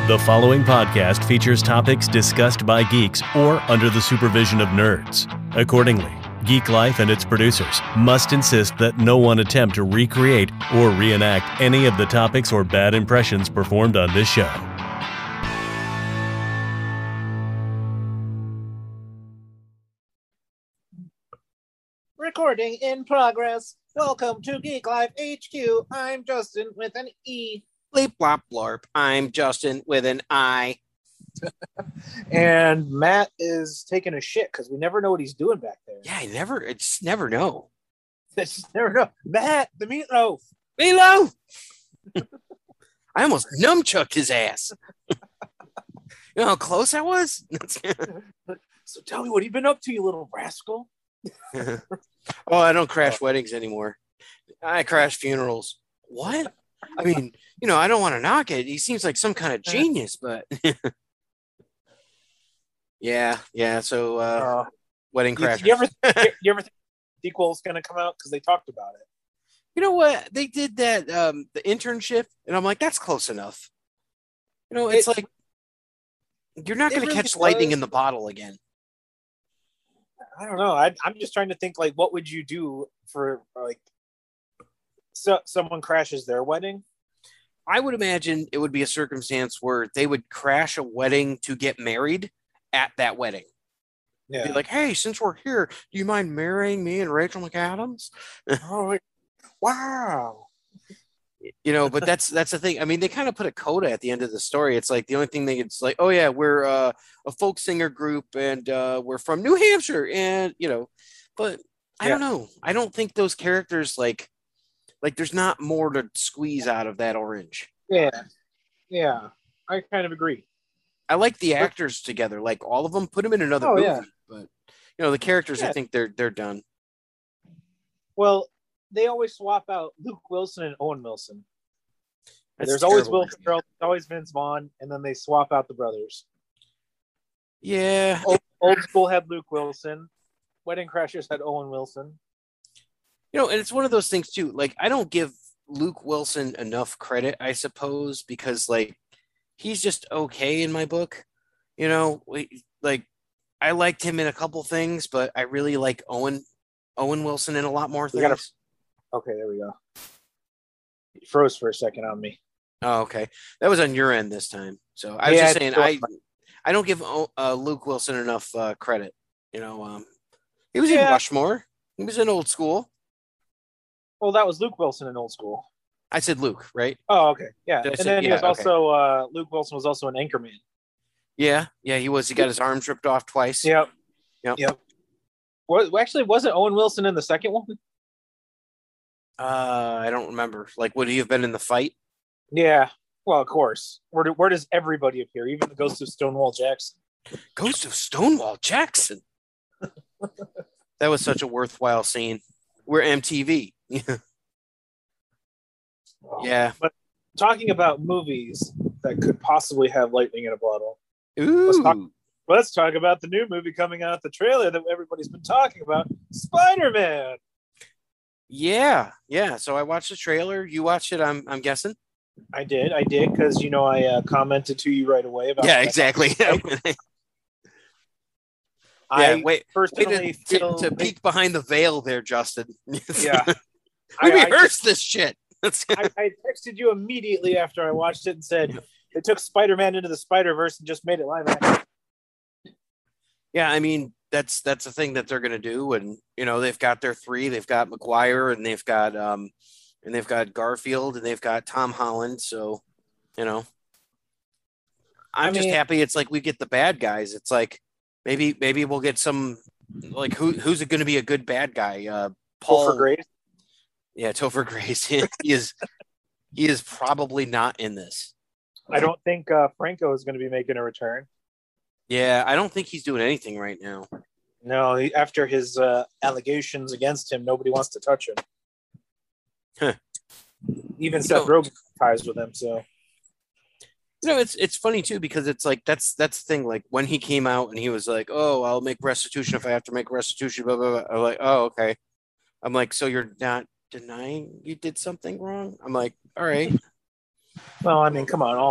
The following podcast features topics discussed by geeks or under the supervision of nerds. Accordingly, Geek Life and its producers must insist that no one attempt to recreate or reenact any of the topics or bad impressions performed on this show. Recording in progress. Welcome to Geek Life HQ. I'm Justin with an E. Bleep blop blorp. I'm Justin with an I. And Matt is taking a shit because we never know what he's doing back there. Yeah, I just never know. Just never know. Matt, the meatloaf. Meatloaf! I almost numchucked his ass. You know how close I was? So tell me, what have you been up to, you little rascal? Oh, I don't crash weddings anymore. I crash funerals. What? I mean, I don't want to knock it. He seems like some kind of genius, but yeah. So wedding crash. You ever think the sequel's going to come out? Because they talked about it. You know what? They did that, the internship, and I'm like, that's close enough. It's like you're not going to catch lightning in the bottle again. I don't know. I'm just trying to think, like, what would you do for, like, so someone crashes their wedding? I would imagine it would be a circumstance where they would crash a wedding to get married at that wedding. Yeah. Be like, hey, since we're here, do you mind marrying me and Rachel McAdams? Oh, wow. But that's the thing. I mean, they kind of put a coda at the end of the story. It's like the only thing it's like, oh yeah, we're a folk singer group and we're from New Hampshire, and but I don't know. I don't think those characters like there's not more to squeeze out of that orange. Yeah, I kind of agree. I like the actors together, like all of them. Put them in another movie, but the characters, I think they're done. Well, they always swap out Luke Wilson and Owen Wilson. There's terrible. always Will Ferrell, always Vince Vaughn, and then they swap out the brothers. Yeah. Old School had Luke Wilson. Wedding Crashers had Owen Wilson. And it's one of those things too. Like, I don't give Luke Wilson enough credit, I suppose, because he's just okay in my book. I liked him in a couple things, but I really like Owen Wilson in a lot more things. Okay, there we go. You froze for a second on me. Oh, okay. That was on your end this time. So I was just saying, I don't give Luke Wilson enough credit. He was in Rushmore. He was in Old School. Well, that was Luke Wilson in Old School. I said Luke, right? Oh, okay. Yeah. And then he was also, Luke Wilson was also an Anchorman. Yeah, he was. He got his arms ripped off twice. Yep. Actually, wasn't Owen Wilson in the second one? I don't remember. Would he have been in the fight? Yeah. Well, of course. Where does everybody appear? Even the ghost of Stonewall Jackson. Ghost of Stonewall Jackson. That was such a worthwhile scene. We're MTV. Yeah. But talking about movies that could possibly have lightning in a bottle. Ooh. Let's talk about the new movie coming out, the trailer that everybody's been talking about, Spider-Man. Yeah. So I watched the trailer. You watched it, I'm guessing? I did, because I commented to you right away about. Yeah, exactly. Wait to peek behind the veil there, Justin. Yeah, we rehearsed this shit. I texted you immediately after I watched it and said they took Spider-Man into the Spider-Verse and just made it live action. Yeah, I mean that's the thing that they're gonna do, and they've got their three. They've got Maguire, and they've got Garfield, and they've got Tom Holland. So, I'm just happy. It's like we get the bad guys. It's like maybe we'll get some who's it going to be a good bad guy? Topher Grace. Yeah, Topher Grace. he is probably not in this. I don't think Franco is going to be making a return. Yeah, I don't think he's doing anything right now. No, after his allegations against him, nobody wants to touch him. Huh. Even Seth Rogen ties with him. So, it's funny too, because it's like that's the thing. Like when he came out and he was like, "Oh, I'll make restitution if I have to make restitution." Blah blah blah. I'm like, "Oh, okay." I'm like, "So you're not denying you did something wrong?" I'm like, "All right." Well, I mean, come on,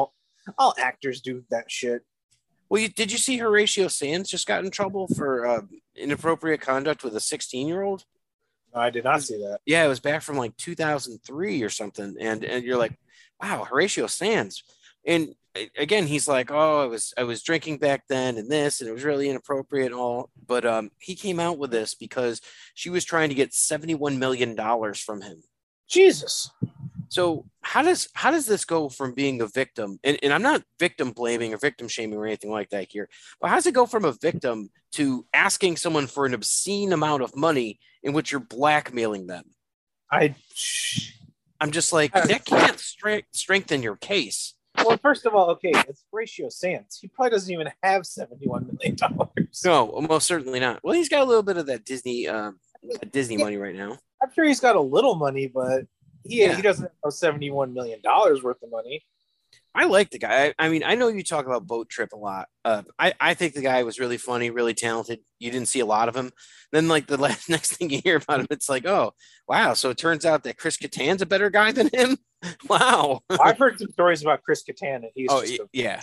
All actors do that shit. Well, did you see Horatio Sands just got in trouble for inappropriate conduct with a 16-year-old? No, I did not see that. Yeah, it was back from like 2003 or something. And you're like, wow, Horatio Sands. And again, he's like, oh, I was drinking back then and this, and it was really inappropriate and all. But he came out with this because she was trying to get $71 million from him. Jesus. So how does this go from being a victim? And I'm not victim blaming or victim shaming or anything like that here, but how does it go from a victim to asking someone for an obscene amount of money in which you're blackmailing them? I'm just like, that can't strengthen your case. Well, first of all, okay, it's Horatio Sands. He probably doesn't even have $71 million. No, most certainly not. Well, he's got a little bit of that Disney money right now. I'm sure he's got a little money, but he doesn't have $71 million worth of money. I like the guy. I mean, I know you talk about Boat Trip a lot. I think the guy was really funny, really talented. You didn't see a lot of him. Then, like, the next thing you hear about him, it's like, oh, wow. So it turns out that Chris Kattan's a better guy than him? Wow. I've heard some stories about Chris Kattan, and he's yeah.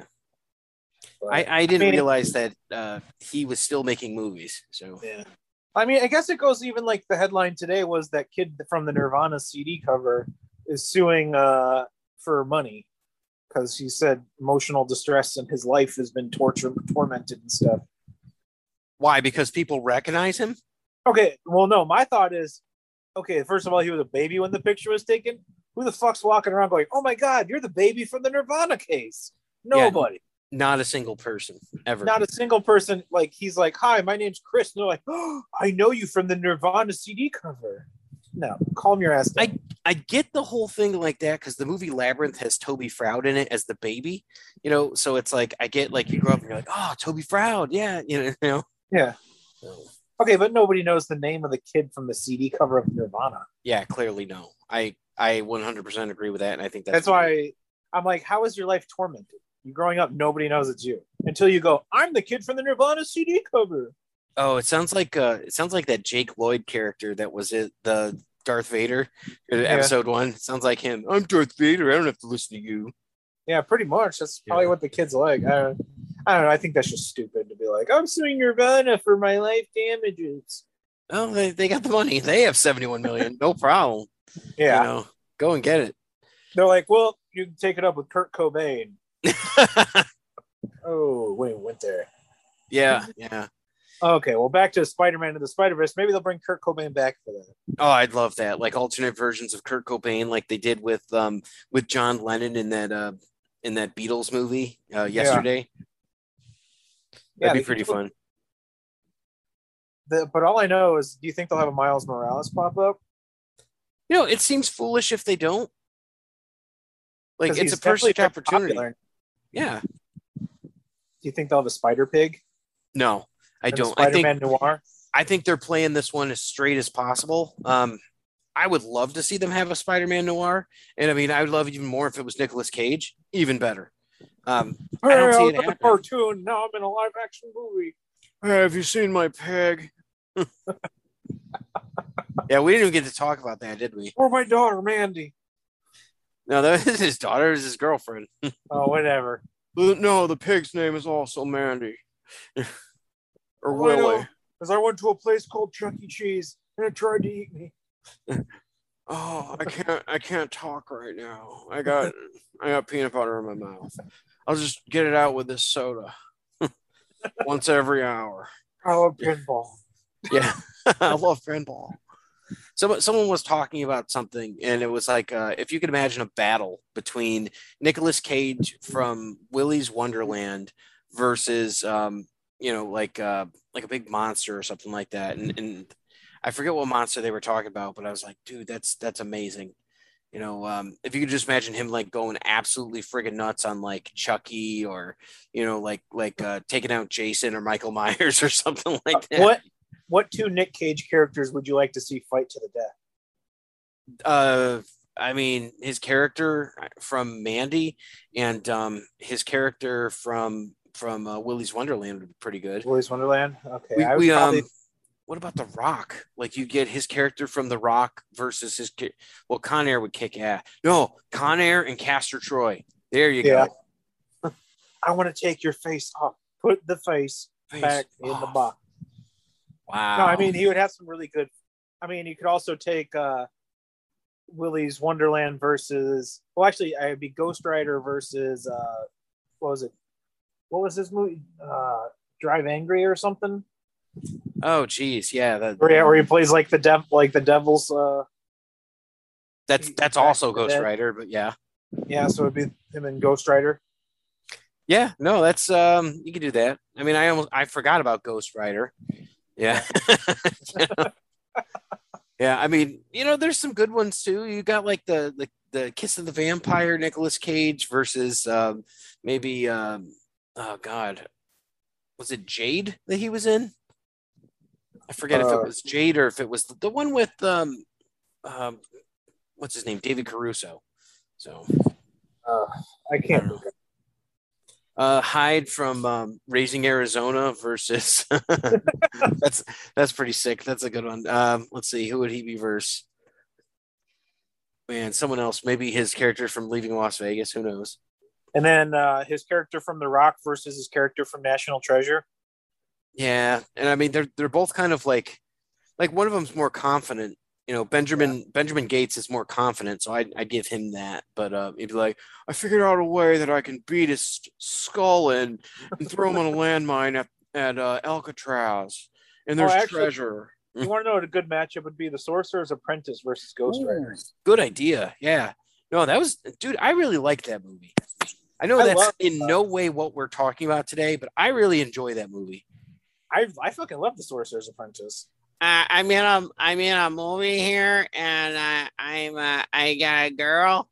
But, I didn't realize that he was still making movies. So yeah. I mean, I guess it goes even like the headline today was that kid from the Nirvana CD cover is suing for money because he said emotional distress in his life has been tormented and stuff. Why? Because people recognize him? Okay, well, no, my thought is, okay, first of all, he was a baby when the picture was taken. Who the fuck's walking around going, oh my God, you're the baby from the Nirvana case? Nobody. Yeah, not a single person ever. Not a single person. Like, he's like, hi, my name's Chris. And they're like, oh, I know you from the Nirvana CD cover. No, calm your ass down. I get the whole thing like that because the movie Labyrinth has Toby Froud in it as the baby, so it's like, I get like you grow up and you're like, oh, Toby Froud. Yeah. Yeah. Okay, but nobody knows the name of the kid from the CD cover of Nirvana. Yeah, clearly no. I 100% agree with that, and I think that's why I'm like, how is your life tormented? You growing up, nobody knows it's you until you go, I'm the kid from the Nirvana CD cover. Oh, it sounds like that Jake Lloyd character that was the Darth Vader episode 1. It sounds like him. I'm Darth Vader. I don't have to listen to you. Yeah, pretty much. That's probably what the kids like. I don't know. I think that's just stupid to be like, I'm suing Nirvana for my life damages. Oh, they got the money. They have $71 million. No problem. Yeah. Go and get it. They're like, well, you can take it up with Kurt Cobain. Oh, wait, went there. Yeah. Okay, well, back to Spider-Man and the Spider-Verse. Maybe they'll bring Kurt Cobain back for that. Oh, I'd love that. Like alternate versions of Kurt Cobain, like they did with John Lennon in that Beatles movie yesterday. That'd be pretty fun. But all I know is, do you think they'll have a Miles Morales pop up? It seems foolish if they don't. Like, it's a perfect opportunity. Popular. Yeah. Do you think they'll have a Spider Pig? No, I don't. Spider-Man Noir? I think they're playing this one as straight as possible. I would love to see them have a Spider-Man Noir. And I mean, I would love even more if it was Nicolas Cage. Even better. I don't see it happening. Cartoon. Now I'm in a live action movie. Hey, have you seen my pig? Yeah, we didn't even get to talk about that, did we? Or my daughter, Mandy. No, that is his daughter. Is his girlfriend. Oh, whatever. No, the pig's name is also Mandy. Or Willie. Because I went to a place called Chuck E. Cheese and it tried to eat me. Oh, I can't talk right now. I got peanut butter in my mouth. I'll just get it out with this soda. Once every hour. I love pinball. Yeah, I love pinball. Someone was talking about something, and it was like, if you could imagine a battle between Nicolas Cage from Willy's Wonderland versus, like a big monster or something like that. And I forget what monster they were talking about, but I was like, dude, that's amazing. If you could just imagine him like going absolutely friggin' nuts on like Chucky or, taking out Jason or Michael Myers or something like that. What two Nick Cage characters would you like to see fight to the death? I mean, his character from Mandy and his character from Willy's Wonderland would be pretty good. Willy's Wonderland? Okay. What about The Rock? Like, you get his character from The Rock versus his... Well, Con Air would kick ass. No, Con Air and Castor Troy. There you go. I want to take your face off. Put the face back in the box. Wow. No, I mean, he would have some really good. I mean, you could also take Willy's Wonderland versus. Well, actually, it'd be Ghost Rider versus. What was it? What was this movie? Drive Angry or something? Oh, geez, yeah. Where he plays like the devil's. That's also Ghost Rider, but yeah. Yeah, so it'd be him and Ghost Rider. Yeah, no, that's you can do that. I mean, I forgot about Ghost Rider. Yeah. Yeah, I mean, there's some good ones too. You got like the Kiss of the Vampire, Nicolas Cage versus maybe oh God, was it Jade that he was in? I forget if it was Jade or if it was the one with what's his name, David Caruso. So I can't. Hyde from Raising Arizona versus that's pretty sick. That's a good one. Let's see, who would he be versus? Man, someone else. Maybe his character from Leaving Las Vegas. Who knows? And then his character from The Rock versus his character from National Treasure. Yeah, and I mean they're both kind of like one of them's more confident. Benjamin Gates is more confident, so I'd give him that. But he'd be like, I figured out a way that I can beat his skull in and throw him on a landmine at Alcatraz, and there's treasure. You want to know what a good matchup would be? The Sorcerer's Apprentice versus Ghost Rider. Good idea. Yeah. No, that was, dude, I really liked that movie. I know that's in no way what we're talking about today, but I really enjoy that movie. I fucking love The Sorcerer's Apprentice. I'm in a movie here, and I got a girl.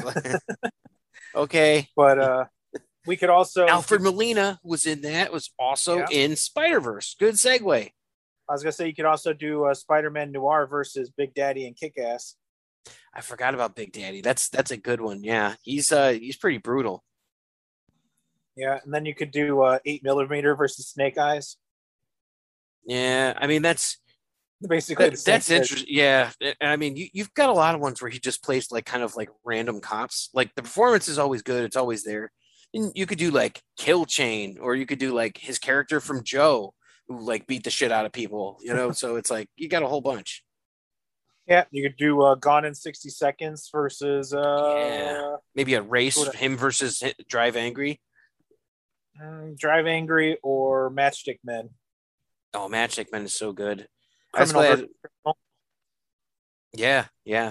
Okay, but we could also Alfred Molina was in that. Was also in Spider-Verse. Good segue. I was gonna say you could also do Spider-Man Noir versus Big Daddy and Kick-Ass. I forgot about Big Daddy. That's a good one. Yeah, he's pretty brutal. Yeah, and then you could do 8mm versus Snake Eyes. Yeah, I mean that's basically that's interesting. Yeah, I mean you've got a lot of ones where he just plays like kind of like random cops. Like the performance is always good; it's always there. And you could do like Kill Chain, or you could do like his character from Joe, who like beat the shit out of people. So it's like you got a whole bunch. Yeah, you could do Gone in 60 Seconds versus maybe a race him versus Drive Angry. Drive Angry or Matchstick Men. Oh, Matchstick Men is so good. Yeah.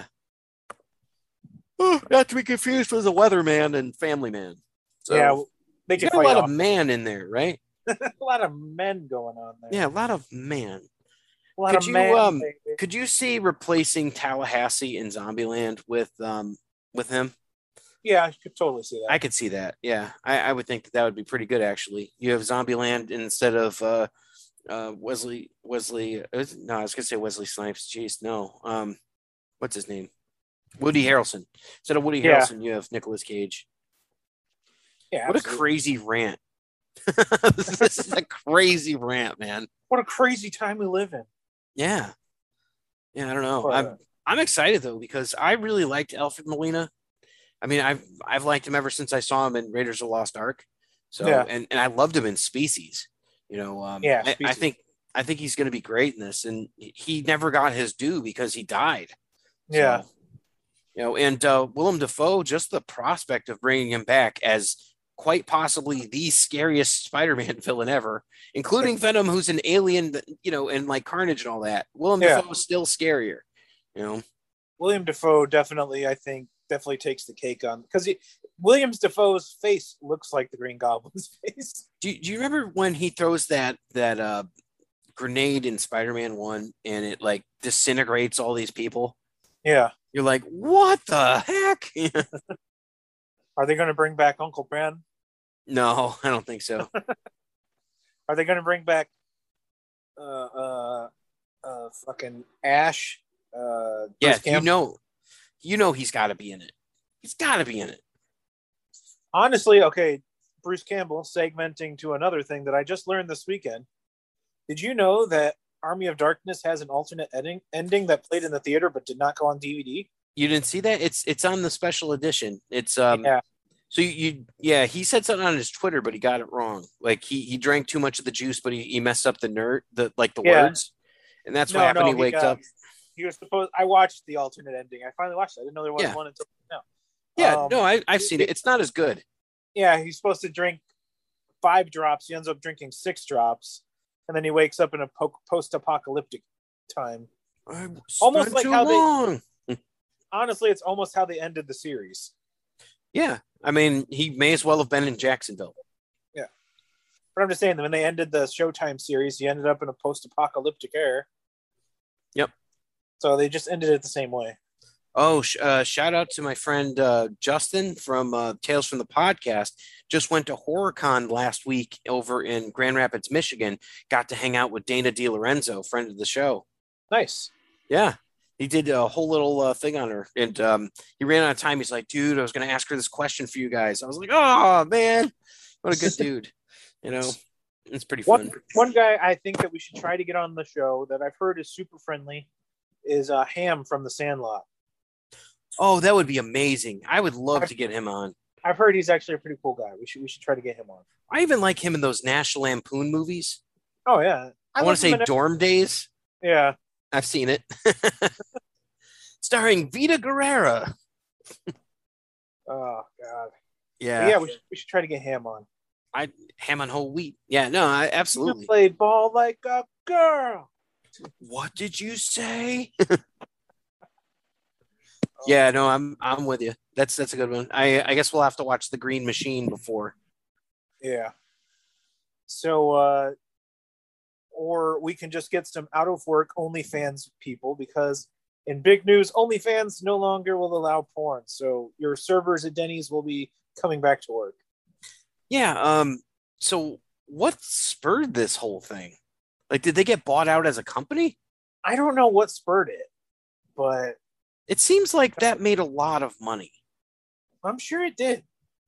Oh, not to be confused with the Weatherman and Family Man. So, yeah, they got a lot of man in there, right? A lot of men going on there. Yeah, a lot of man. Could you see replacing Tallahassee in Zombieland with him? Yeah, I could totally see that. I could see that. Yeah, I would think that would be pretty good. Actually, you have Zombieland instead of Wesley. No, I was gonna say Wesley Snipes. Jeez, no. What's his name? Woody Harrelson. Instead of Woody Harrelson, you have Nicolas Cage. Yeah, what absolutely. A crazy rant. This is a crazy rant, man. What a crazy time we live in. Yeah, I don't know. I'm excited though because I really liked Alfred Molina. I mean, I've liked him ever since I saw him in Raiders of the Lost Ark. So and I loved him in Species. Species. I think he's going to be great in this, and he never got his due because he died. Yeah. So, and Willem Dafoe, just the prospect of bringing him back as quite possibly the scariest Spider-Man villain ever, including Venom, who's an alien, and like Carnage and all that. Willem Dafoe is still scarier, William Dafoe definitely takes the cake on, because William Dafoe's face looks like the Green Goblin's face. Do you remember when he throws that grenade in Spider-Man 1 and it like disintegrates all these people? Yeah. You're like, what the heck? Are they going to bring back Uncle Ben? No, I don't think so. Are they going to bring back fucking Ash? Yeah, he's got to be in it. He's got to be in it. Honestly, okay, Bruce Campbell segmenting to another thing that I just learned this weekend. Did you know that Army of Darkness has an alternate ending that played in the theater but did not go on DVD? You didn't see that? It's on the special edition. It's So he said something on his Twitter, but he got it wrong. Like he drank too much of the juice, but he messed up the words, and that's what happened. He waked up. He was supposed. I watched the alternate ending. I finally watched it. I didn't know there was one until now. Yeah, no, I've seen it. It's not as good. Yeah, he's supposed to drink 5 drops. He ends up drinking 6 drops, and then he wakes up in a post-apocalyptic time. Almost like how long. Honestly, it's almost how they ended the series. Yeah, I mean, he may as well have been in Jacksonville. Yeah, but I'm just saying that when they ended the Showtime series, he ended up in a post-apocalyptic era. Yep. So they just ended it the same way. Oh, shout out to my friend Justin from Tales from the Podcast. Just went to HorrorCon last week over in Grand Rapids, Michigan. Got to hang out with Dana DiLorenzo, friend of the show. Nice. Yeah. He did a whole little thing on her. And he ran out of time. He's like, dude, I was going to ask her this question for you guys. I was like, oh, man. What a good dude. You know, it's pretty fun. One guy I think that we should try to get on the show that I've heard is super friendly is Ham from The Sandlot. Oh, that would be amazing. I would love to get him on. I've heard he's actually a pretty cool guy. We should try to get him on. I even like him in those National Lampoon movies. Oh, yeah. I want to say Dorm Days. Yeah. I've seen it. Starring Vita Guerrera. Oh, God. Yeah. But yeah, we should try to get Ham on. Ham on whole wheat. Yeah, no, absolutely. You played ball like a girl. What did you say? Yeah, no, I'm with you. That's a good one. I guess we'll have to watch The Green Machine before. Yeah. So, or we can just get some out of work OnlyFans people because in big news, OnlyFans no longer will allow porn. So your servers at Denny's will be coming back to work. Yeah. So what spurred this whole thing? Like, did they get bought out as a company? I don't know what spurred it, but it seems like that made a lot of money. I'm sure it did.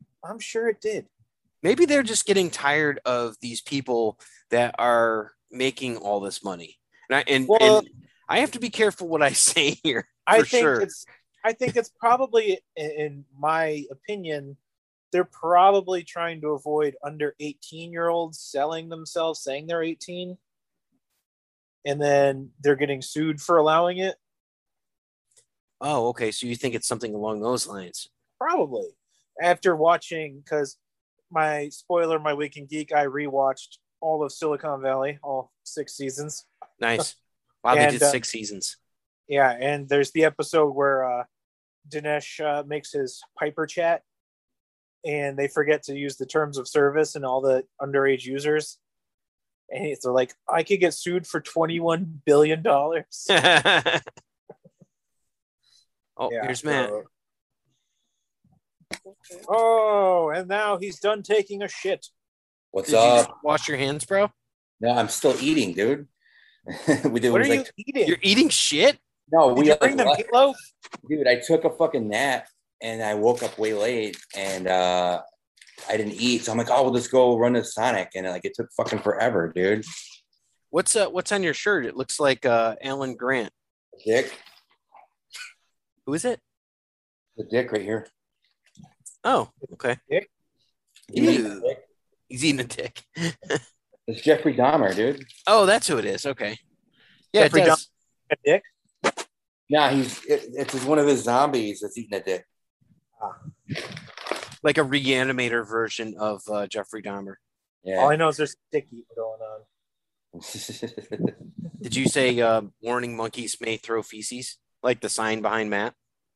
Maybe they're just getting tired of these people that are making all this money. And I have to be careful what I say here. I think it's probably, in my opinion, they're probably trying to avoid under 18-year-olds selling themselves, saying they're 18, and then they're getting sued for allowing it. Oh, okay. So you think it's something along those lines? Probably. After watching, because my Week in Geek, I rewatched all of Silicon Valley, all 6 seasons. Nice. Wow, they did 6 seasons. Yeah, and there's the episode where Dinesh makes his Piper chat, and they forget to use the terms of service and all the underage users. And they're like, I could get sued for $21 billion. Oh, yeah, here's Matt. Oh, and now he's done taking a shit. What's up? You wash your hands, bro? No, I'm still eating, dude. What are you eating? You're eating shit? No, Did you bring the meatloaf? Dude, I took a fucking nap and I woke up way late and I didn't eat. So I'm like, oh, we'll just go run to Sonic. And like, it took fucking forever, dude. What's on your shirt? It looks like Alan Grant. Dick. Who is it? The dick right here. Oh, okay. Dick? He's eating a dick. It's Jeffrey Dahmer, dude. Oh, that's who it is. Okay. Yeah, Jeffrey Dahmer, a dick? Nah, it's one of his zombies that's eating a dick. Like a reanimator version of Jeffrey Dahmer. Yeah. All I know is there's dick eating going on. Did you say warning monkeys may throw feces? Like the sign behind Matt?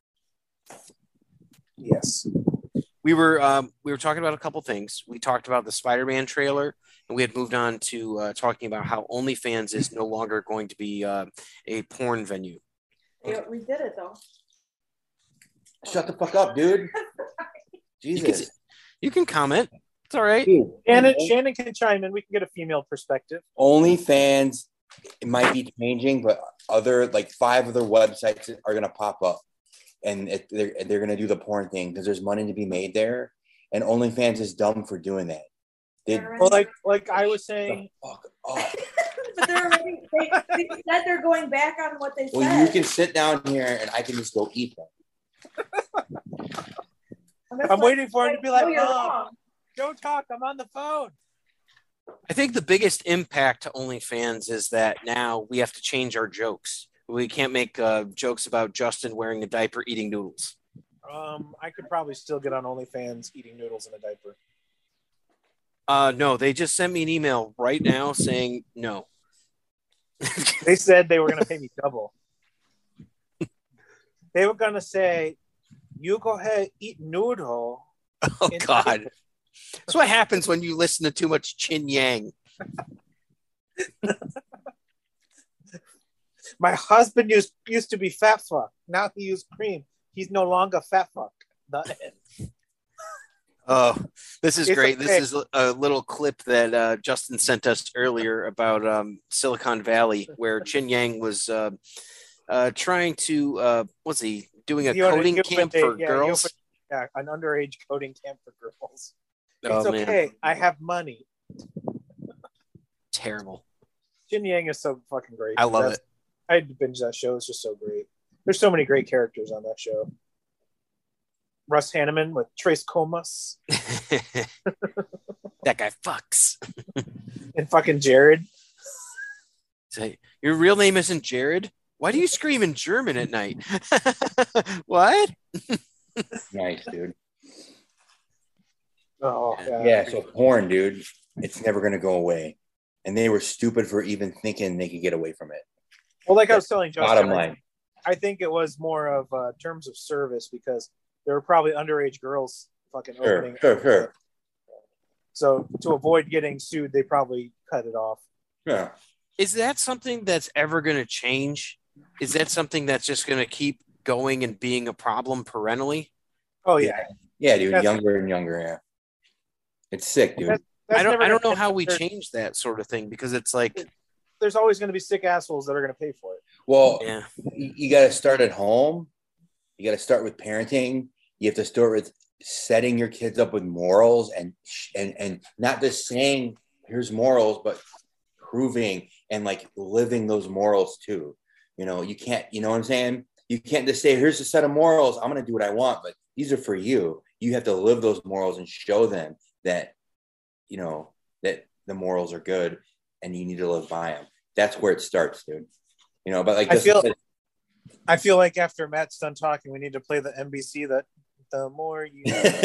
Yes. We were talking about a couple things. We talked about the Spider-Man trailer, and we had moved on to talking about how OnlyFans is no longer going to be a porn venue. Yeah, we did it though. Shut the fuck up, dude. Jesus. You can comment. It's all right. Dude, Shannon can chime in. We can get a female perspective. OnlyFans, it might be changing, but other like 5 other websites are gonna pop up, and they're gonna do the porn thing because there's money to be made there, and OnlyFans is dumb for doing that. Well, like I was saying. Fuck up. But they're already, they said they're going back on what they said. Well, you can sit down here and I can just go eat them. I'm waiting for him to be like, no, you're Mom, wrong. don't talk. I'm on the phone. I think the biggest impact to OnlyFans is that now we have to change our jokes. We can't make jokes about Justin wearing a diaper eating noodles. I could probably still get on OnlyFans eating noodles in a diaper. No, they just sent me an email right now saying no. They said they were going to pay me double. They were going to say, you go ahead, eat noodle. Oh, God. That's what happens when you listen to too much Chin Yang. My husband used to be fat fuck. Now he used cream. He's no longer fat fuck. The end. Oh, this is It's great. okay. This is a little clip that Justin sent us earlier about Silicon Valley, where Chin Yang was trying to, what's he doing a coding camp for girls? An underage coding camp for girls. Oh, It's okay. man. I have money. Terrible. Jin Yang is so fucking great. I love it. I had to binge that show. It's just so great. There's so many great characters on that show. Russ Hanneman with Trace Comas That guy fucks. and fucking Jared. Say, your real name isn't Jared? Why do you scream in German at night? What? Nice, dude. Oh, Yeah, so porn, dude, it's never going to go away. And they were stupid for even thinking they could get away from it. Well, like I was telling Justin, Bottom line. I think it was more of terms of service because there were probably underage girls fucking opening. Sure. So to avoid getting sued, they probably cut it off. Yeah. Is that something that's ever going to change? Is that something that's just going to keep going and being a problem perennially? Oh yeah, Yeah, dude, That's- younger and younger, yeah. It's sick, dude. That's I don't never know gonna- how we change that sort of thing because it's like, There's always going to be sick assholes that are going to pay for it. Well, yeah, you got to start at home. You got to start with parenting. You have to start with setting your kids up with morals and not just saying here's morals, but proving and like living those morals too. You know, you can't, you know what I'm saying? You can't just say here's a set of morals. I'm going to do what I want, but these are for you. You have to live those morals and show them that, you know, that the morals are good and you need to live by them. That's where it starts, dude. You know, but like I feel like after Matt's done talking, we need to play the NBC that the more you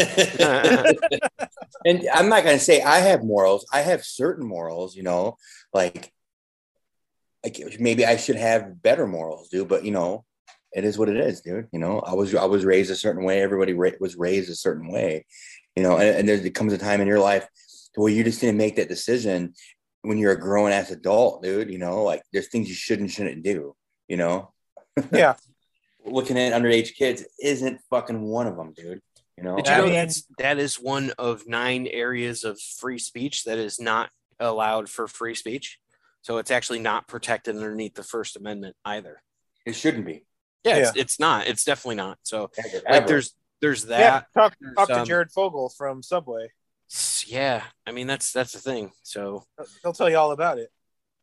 and I'm not going to say I have morals. I have certain morals, you know, like maybe I should have better morals, dude. But, you know, it is what it is, dude. You know, I was raised a certain way. Everybody was raised a certain way, you know, and there comes a time in your life where you just didn't make that decision when you're a grown ass adult, dude. You know, like there's things you shouldn't do, you know? yeah. Looking at underage kids isn't fucking one of them, dude. You know, did you know that is one of 9 areas of free speech that is not allowed for free speech. So it's actually not protected underneath the First Amendment either. It shouldn't be. Yeah, it's not. It's definitely not. So Ever. like there's that. Talk to There's, Jared Fogle from Subway. Yeah, I mean that's the thing. So He'll tell you all about it.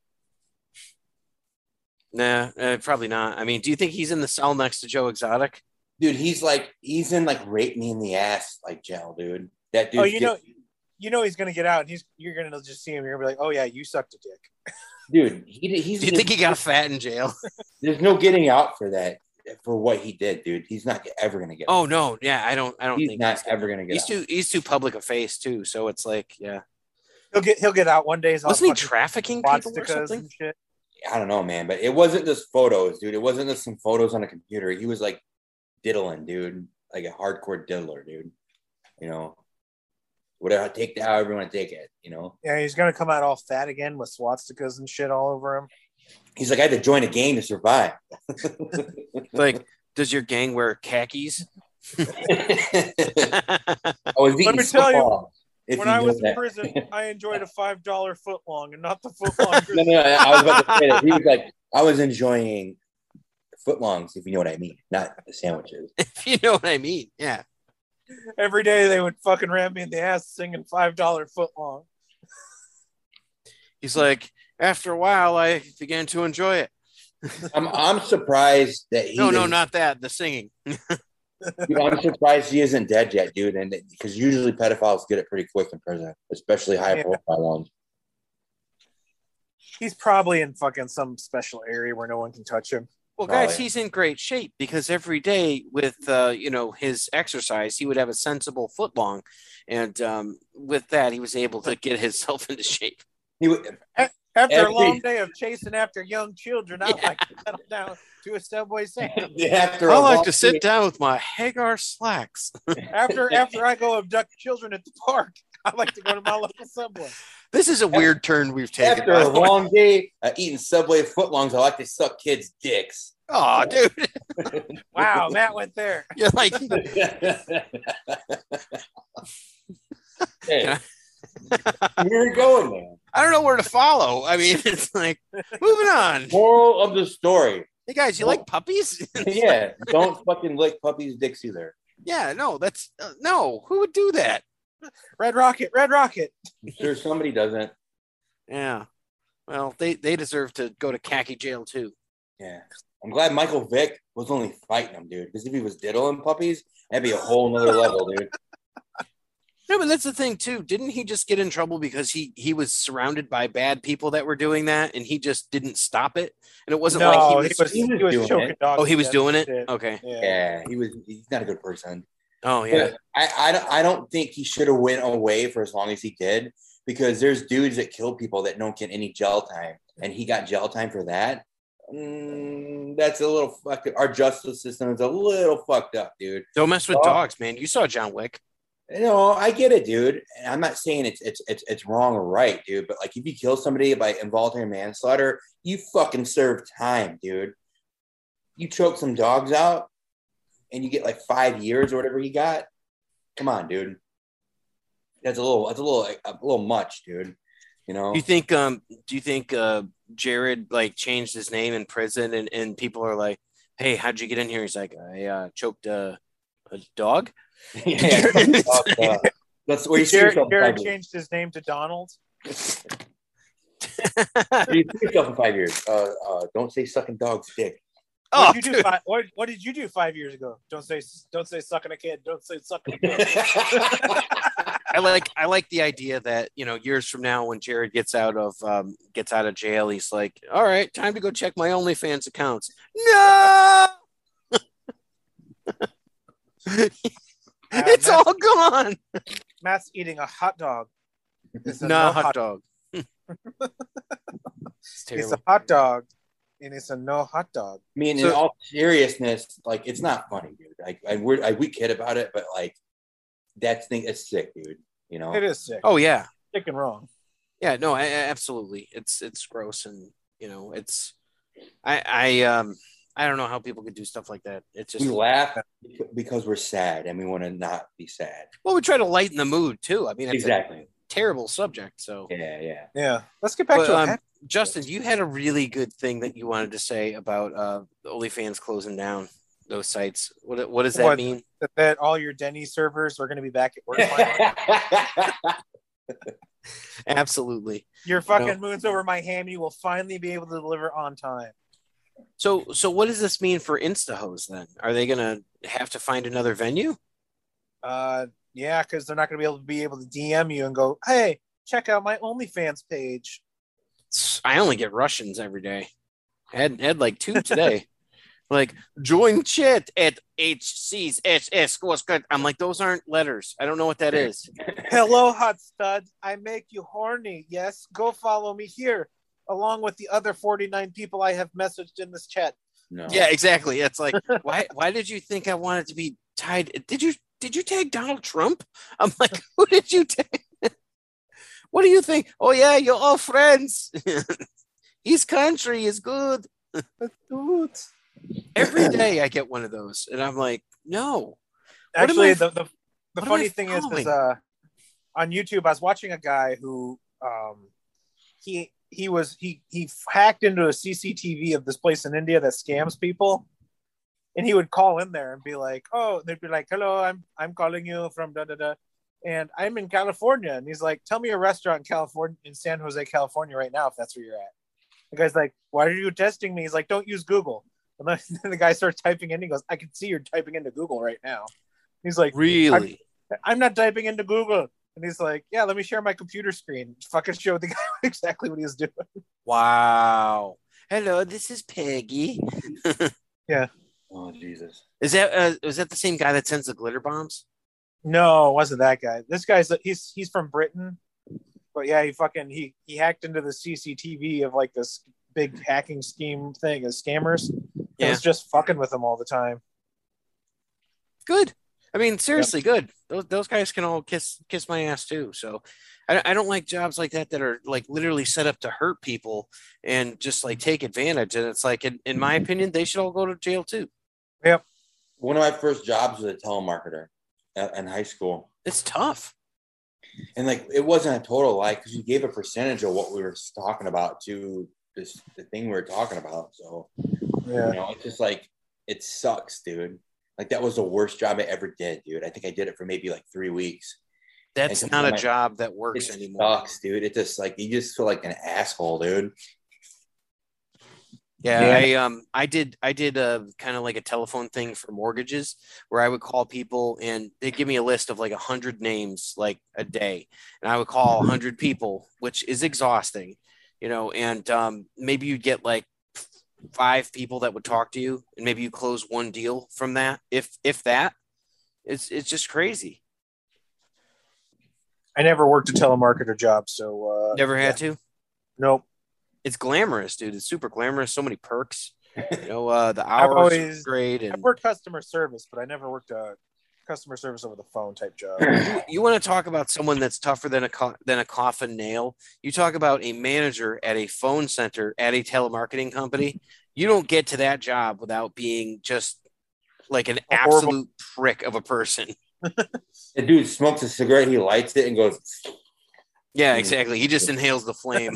nah, probably not. I mean, do you think he's in the cell next to Joe Exotic? Dude, he's in rape me in the ass like jail, dude. That dude. Oh, you know he's gonna get out, and you're gonna just see him. You're gonna be like, oh yeah, you sucked a dick. dude. He's. Do you think he got fat in jail? There's no getting out for that. For what he did, dude. He's not ever gonna get. Oh no, yeah, I don't he's think not ever gonna get. He's too public a face too. So it's like, yeah. He'll get out one day. Wasn't he trafficking people or something? And shit. I don't know, man, but it wasn't just photos, dude. It wasn't just some photos on a computer. He was like diddling, dude, like a hardcore diddler, dude. You know, whatever, take that however you want to take it. You know. Yeah, he's gonna come out all fat again with swastikas and shit all over him. He's like, I had to join a gang to survive. Like, does your gang wear khakis? I was eating Let me tell you, football, if when you I know was in that. prison, I enjoyed a $5 footlong and not the footlong. No, I was about to say that. He was like, I was enjoying footlongs, if you know what I mean, not the sandwiches. If you know what I mean, yeah. Every day they would fucking ram me in the ass singing $5 footlong. He's like, after a while, I began to enjoy it. I'm surprised that he. No, not that. The singing. Dude, I'm surprised he isn't dead yet, dude. And because usually pedophiles get it pretty quick in prison, especially high profile ones. He's probably in fucking some special area where no one can touch him. Well, guys, he's in great shape because every day with his exercise, he would have a sensible foot long, and with that, he was able to get himself into shape. He would, after a long day of chasing after young children, I like to settle down to a Subway sandwich. I like to sit down with my Hagar slacks. after I go abduct children at the park, I like to go to my local Subway. This is a weird turn we've taken. After a long day eating Subway footlongs, I like to suck kids' dicks. Oh, dude. Wow, Matt went there. You're like... Hey, where are you going, man? I don't know where to follow. I mean, it's like, moving on. Moral of the story. Hey, guys, you like puppies? Yeah, don't fucking lick puppies' dicks either. Yeah, no, that's... no, who would do that? Red Rocket. I'm sure somebody doesn't. Yeah. Well, they deserve to go to khaki jail, too. Yeah. I'm glad Michael Vick was only fighting him, dude. Because if he was diddling puppies, that'd be a whole nother level, dude. No, but that's the thing, too. Didn't he just get in trouble because he was surrounded by bad people that were doing that, and he just didn't stop it? And it wasn't like he was choking dogs. Oh, he was doing it? Shit. Okay. Yeah, he's not a good person. Oh, yeah. But I don't think he should have went away for as long as he did, because there's dudes that kill people that don't get any jail time, and he got jail time for that. That's a little fucked up. Our justice system is a little fucked up, dude. Don't mess with dogs, man. You saw John Wick. No, I get it, dude. And I'm not saying it's wrong or right, dude. But like, if you kill somebody by involuntary manslaughter, you fucking serve time, dude. You choke some dogs out, and you get like 5 years or whatever he got. Come on, dude. That's a little much, dude. You know. Do you think Jared like changed his name in prison, and people are like, "Hey, how'd you get in here?" He's like, "I choked a dog." Yeah, that's where Jared changed his name to Donald. You see yourself in 5 years. Don't say sucking dog's dick. What did you do 5 years ago? Don't say sucking a kid. Don't say sucking a kid. I like the idea that, years from now when Jared gets out of jail, he's like, all right, time to go check my OnlyFans accounts. No. It's all gone. Matt's eating a hot dog. No hot dog. It's a hot dog, and it's a no hot dog. I mean, in all seriousness, like, it's not funny, dude. We kid about it, but like, it's sick, dude. You know, it is sick. Oh yeah, sick and wrong. Yeah, no, absolutely. It's gross, and it's I don't know how people could do stuff like that. It's just we laugh because we're sad and we want to not be sad. Well, we try to lighten the mood too. I mean, it's exactly a terrible subject. So yeah. Let's get back to Justin. You had a really good thing that you wanted to say about OnlyFans closing down those sites. What does that mean? That all your Denny servers are going to be back at work. Absolutely. Your fucking moon's over my hammy will finally be able to deliver on time. So what does this mean for InstaHost then? Are they gonna have to find another venue? Yeah, because they're not gonna be able to DM you and go, hey, check out my OnlyFans page. I only get Russians every day. I had like 2 today. Like, join chat at HCSS. I'm like, those aren't letters. I don't know what that is. Hello, hot stud. I make you horny. Yes, go follow me here, along with the other 49 people I have messaged in this chat. No. Yeah, exactly. It's like, why did you think I wanted to be tied? Did you tag Donald Trump? I'm like, who did you tag? What do you think? Oh yeah, you're all friends. His country is good. That's good. Every day I get one of those, and I'm like, no. Actually, the funny thing is on YouTube, I was watching a guy who he hacked into a CCTV of this place in India that scams people, and he would call in there and be like, "Oh," they'd be like, "Hello, I'm calling you from da da da, and I'm in California," and he's like, "Tell me a restaurant in San Jose, California, right now, if that's where you're at." The guy's like, "Why are you testing me?" He's like, "Don't use Google." And then the guy starts typing in. He goes, "I can see you're typing into Google right now." He's like, Really? I'm not typing into Google. And he's like, "Yeah, let me share my computer screen." Fucking showed the guy exactly what he was doing. Wow. Hello, this is Peggy. Yeah. Oh Jesus. Is that the same guy that sends the glitter bombs? No, it wasn't that guy. This guy's he's from Britain, but yeah, he hacked into the CCTV of like this big hacking scheme thing as scammers. Yeah. It was just fucking with them all the time. Good. I mean, seriously, good. Those guys can all kiss my ass too. So I don't like jobs like that are like literally set up to hurt people and just like take advantage. And it's like, in my opinion, they should all go to jail too. Yep. One of my first jobs was a telemarketer in high school. It's tough. And like, it wasn't a total lie because you gave a percentage of what we were talking about to the thing we were talking about. So, Yeah. you know, it's just like, it sucks, dude. Like, that was the worst job I ever did, dude. I think I did it for maybe like 3 weeks. That's not a job that works It anymore. sucks, dude. It just like, you just feel like an asshole, dude. Yeah, I did a kind of like a telephone thing for mortgages where I would call people and they'd give me a list of like 100 names like a day, and I would call 100 people, which is exhausting, you know, and maybe you'd get like 5 people that would talk to you, and maybe you close one deal from that, if that. It's just crazy. I never worked a telemarketer job, so Never had to. Nope. It's glamorous, dude. It's super glamorous. So many perks. You know, the hours are great. I've And worked customer service, but I never worked a customer service over the phone type job. you want to talk about someone that's tougher than a coffin nail? You talk about a manager at a phone center at a telemarketing company. You don't get to that job without being just like an absolute prick of a person. The dude smokes a cigarette, he lights it and goes, Yeah, exactly. He just inhales the flame.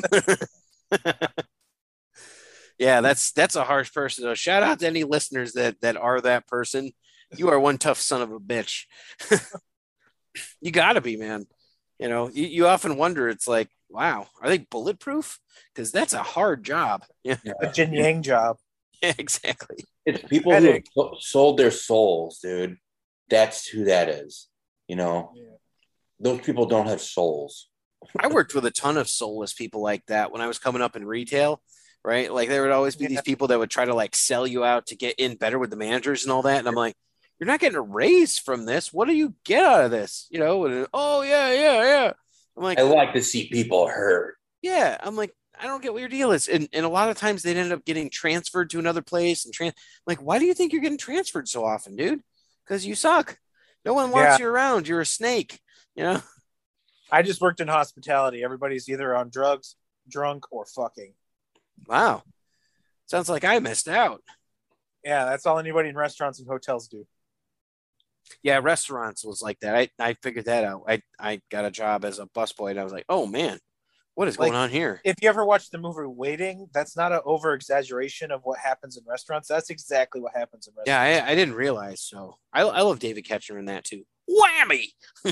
Yeah, that's a harsh person. So shout out to any listeners that are that person. You are one tough son of a bitch. You gotta be, man. You know, you often wonder, it's like, wow, are they bulletproof? Because that's a hard job. Yeah, A Jin Yang job. yeah, exactly. it's people who have sold their souls, dude. That's who that is. You know, those people don't have souls. I worked with a ton of soulless people like that when I was coming up in retail, right? Like there would always be these people that would try to like sell you out to get in better with the managers and all that. And I'm like, you're not getting a raise from this. What do you get out of this? You know? And, oh yeah. I'm like, I like to see people hurt. yeah. I'm like, I don't get what your deal is. And a lot of times they'd end up getting transferred to another place and like, why do you think you're getting transferred so often, dude? Because you suck. No one wants you around. You're a snake, you know? I just worked in hospitality. Everybody's either on drugs, drunk, or fucking. Wow. Sounds like I missed out. Yeah, that's all anybody in restaurants and hotels do. Yeah, restaurants was like that. I figured that out. I got a job as a busboy, and I was like, oh man, what is going on here? If you ever watched the movie Waiting, that's not an over exaggeration of what happens in restaurants. That's exactly what happens in restaurants. Yeah, I didn't realize. So I love David Ketcher in that too. Whammy!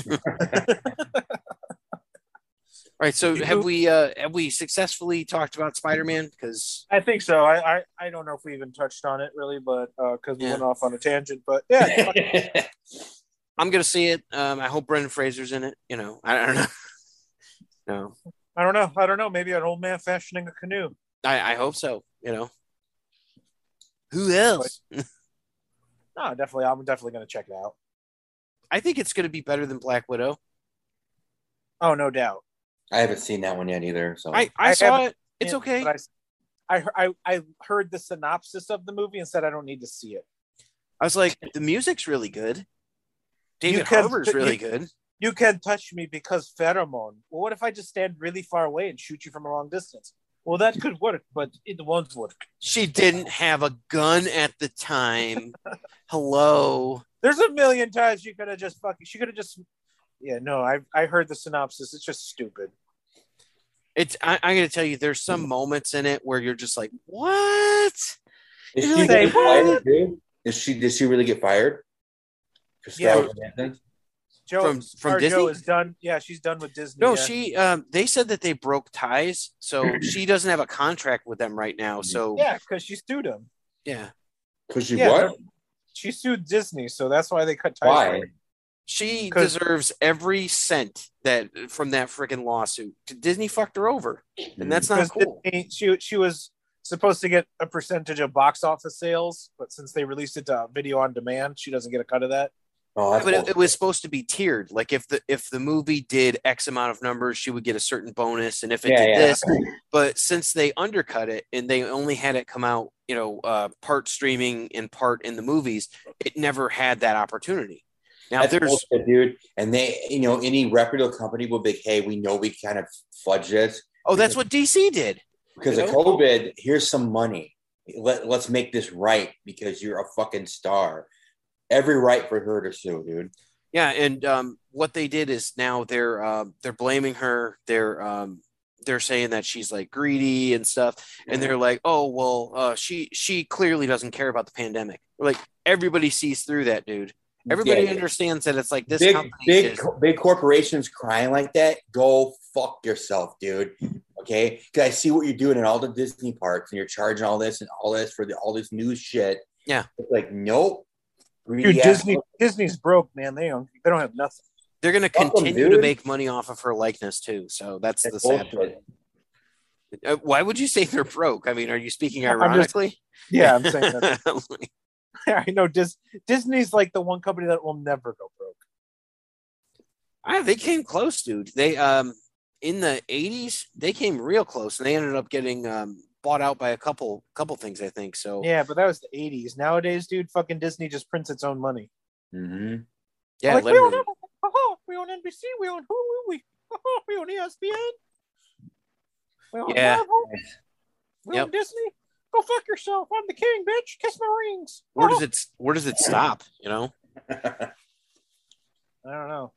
All right, so have we successfully talked about Spider-Man? Because I think so. I don't know if we even touched on it really, but because we went off on a tangent. But yeah, I'm gonna see it. I hope Brendan Fraser's in it. You know, I don't know. No, I don't know. Maybe an old man fashioning a canoe. I hope so. You know, who else? No, definitely. I'm definitely gonna check it out. I think it's gonna be better than Black Widow. Oh, no doubt. I haven't seen that one yet either. So I saw it. It's okay. But I heard the synopsis of the movie and said I don't need to see it. I was like, the music's really good. David Harbour's really good. You can touch me because pheromone. Well, what if I just stand really far away and shoot you from a long distance? Well, that could work, but it won't work. She didn't have a gun at the time. Hello. There's a million times she could have just. Yeah, no, I heard the synopsis. It's just stupid. I'm going to tell you, there's some moments in it where you're just like, what? Is she getting fired, dude? Did she really get fired? Yeah. From Disney? Joe is done. Yeah, she's done with Disney. No, yeah. she. They said that they broke ties, so she doesn't have a contract with them right now. So yeah, because she sued him. Yeah, Because she Yeah, what? she sued Disney, so that's why they cut ties. Why? with her. She 'Cause- deserves every cent that from that freaking lawsuit. Disney fucked her over, and that's not Because cool. Disney, she was supposed to get a percentage of box office sales, but since they released it to video on demand, she doesn't get a cut of that. Oh, that's But it bullshit. was supposed to be tiered. Like if the movie did X amount of numbers, she would get a certain bonus, and if it did this, but since they undercut it and they only had it come out, part streaming and part in the movies, it never had that opportunity. Now That's there's bullshit, dude. And they, any reputable company will be like, hey, we know we kind of fudge this. that's what DC did. Because You of know? COVID, here's some money. Let's make this right because you're a fucking star. Every right for her to sue, dude. Yeah, and what they did is now they're blaming her. They're saying that she's like greedy and stuff, and they're like, oh well, she clearly doesn't care about the pandemic. Like everybody sees through that, dude. Everybody Yeah. understands that it's like this Big, company big, is. big corporations crying like that. Go fuck yourself, dude. Okay, because I see what you're doing in all the Disney parks, and you're charging all this and all this for all this new shit. Yeah. It's like, nope. Dude, Disney's broke, man. They don't have nothing. They're going to Fuck 'em, continue to dude. make money off of her likeness too. So that's the That's sad bullshit. part. Why would you say they're broke? I mean, are you speaking I'm just- ironically? Yeah, I'm saying that. I know Disney's like the one company that will never go broke. They came close, dude. They in the 80s, they came real close, and they ended up getting bought out by a couple things, I think. So Yeah, but that was the 80s. Nowadays, dude, fucking Disney just prints its own money. Mm-hmm. yeah, Like, we literally. own NBC, we own Hulu, we own ESPN, we own Yeah. Marvel, we Yep. own Disney. Go fuck yourself. I'm the king, bitch. Kiss my rings. Where does it stop? I don't know.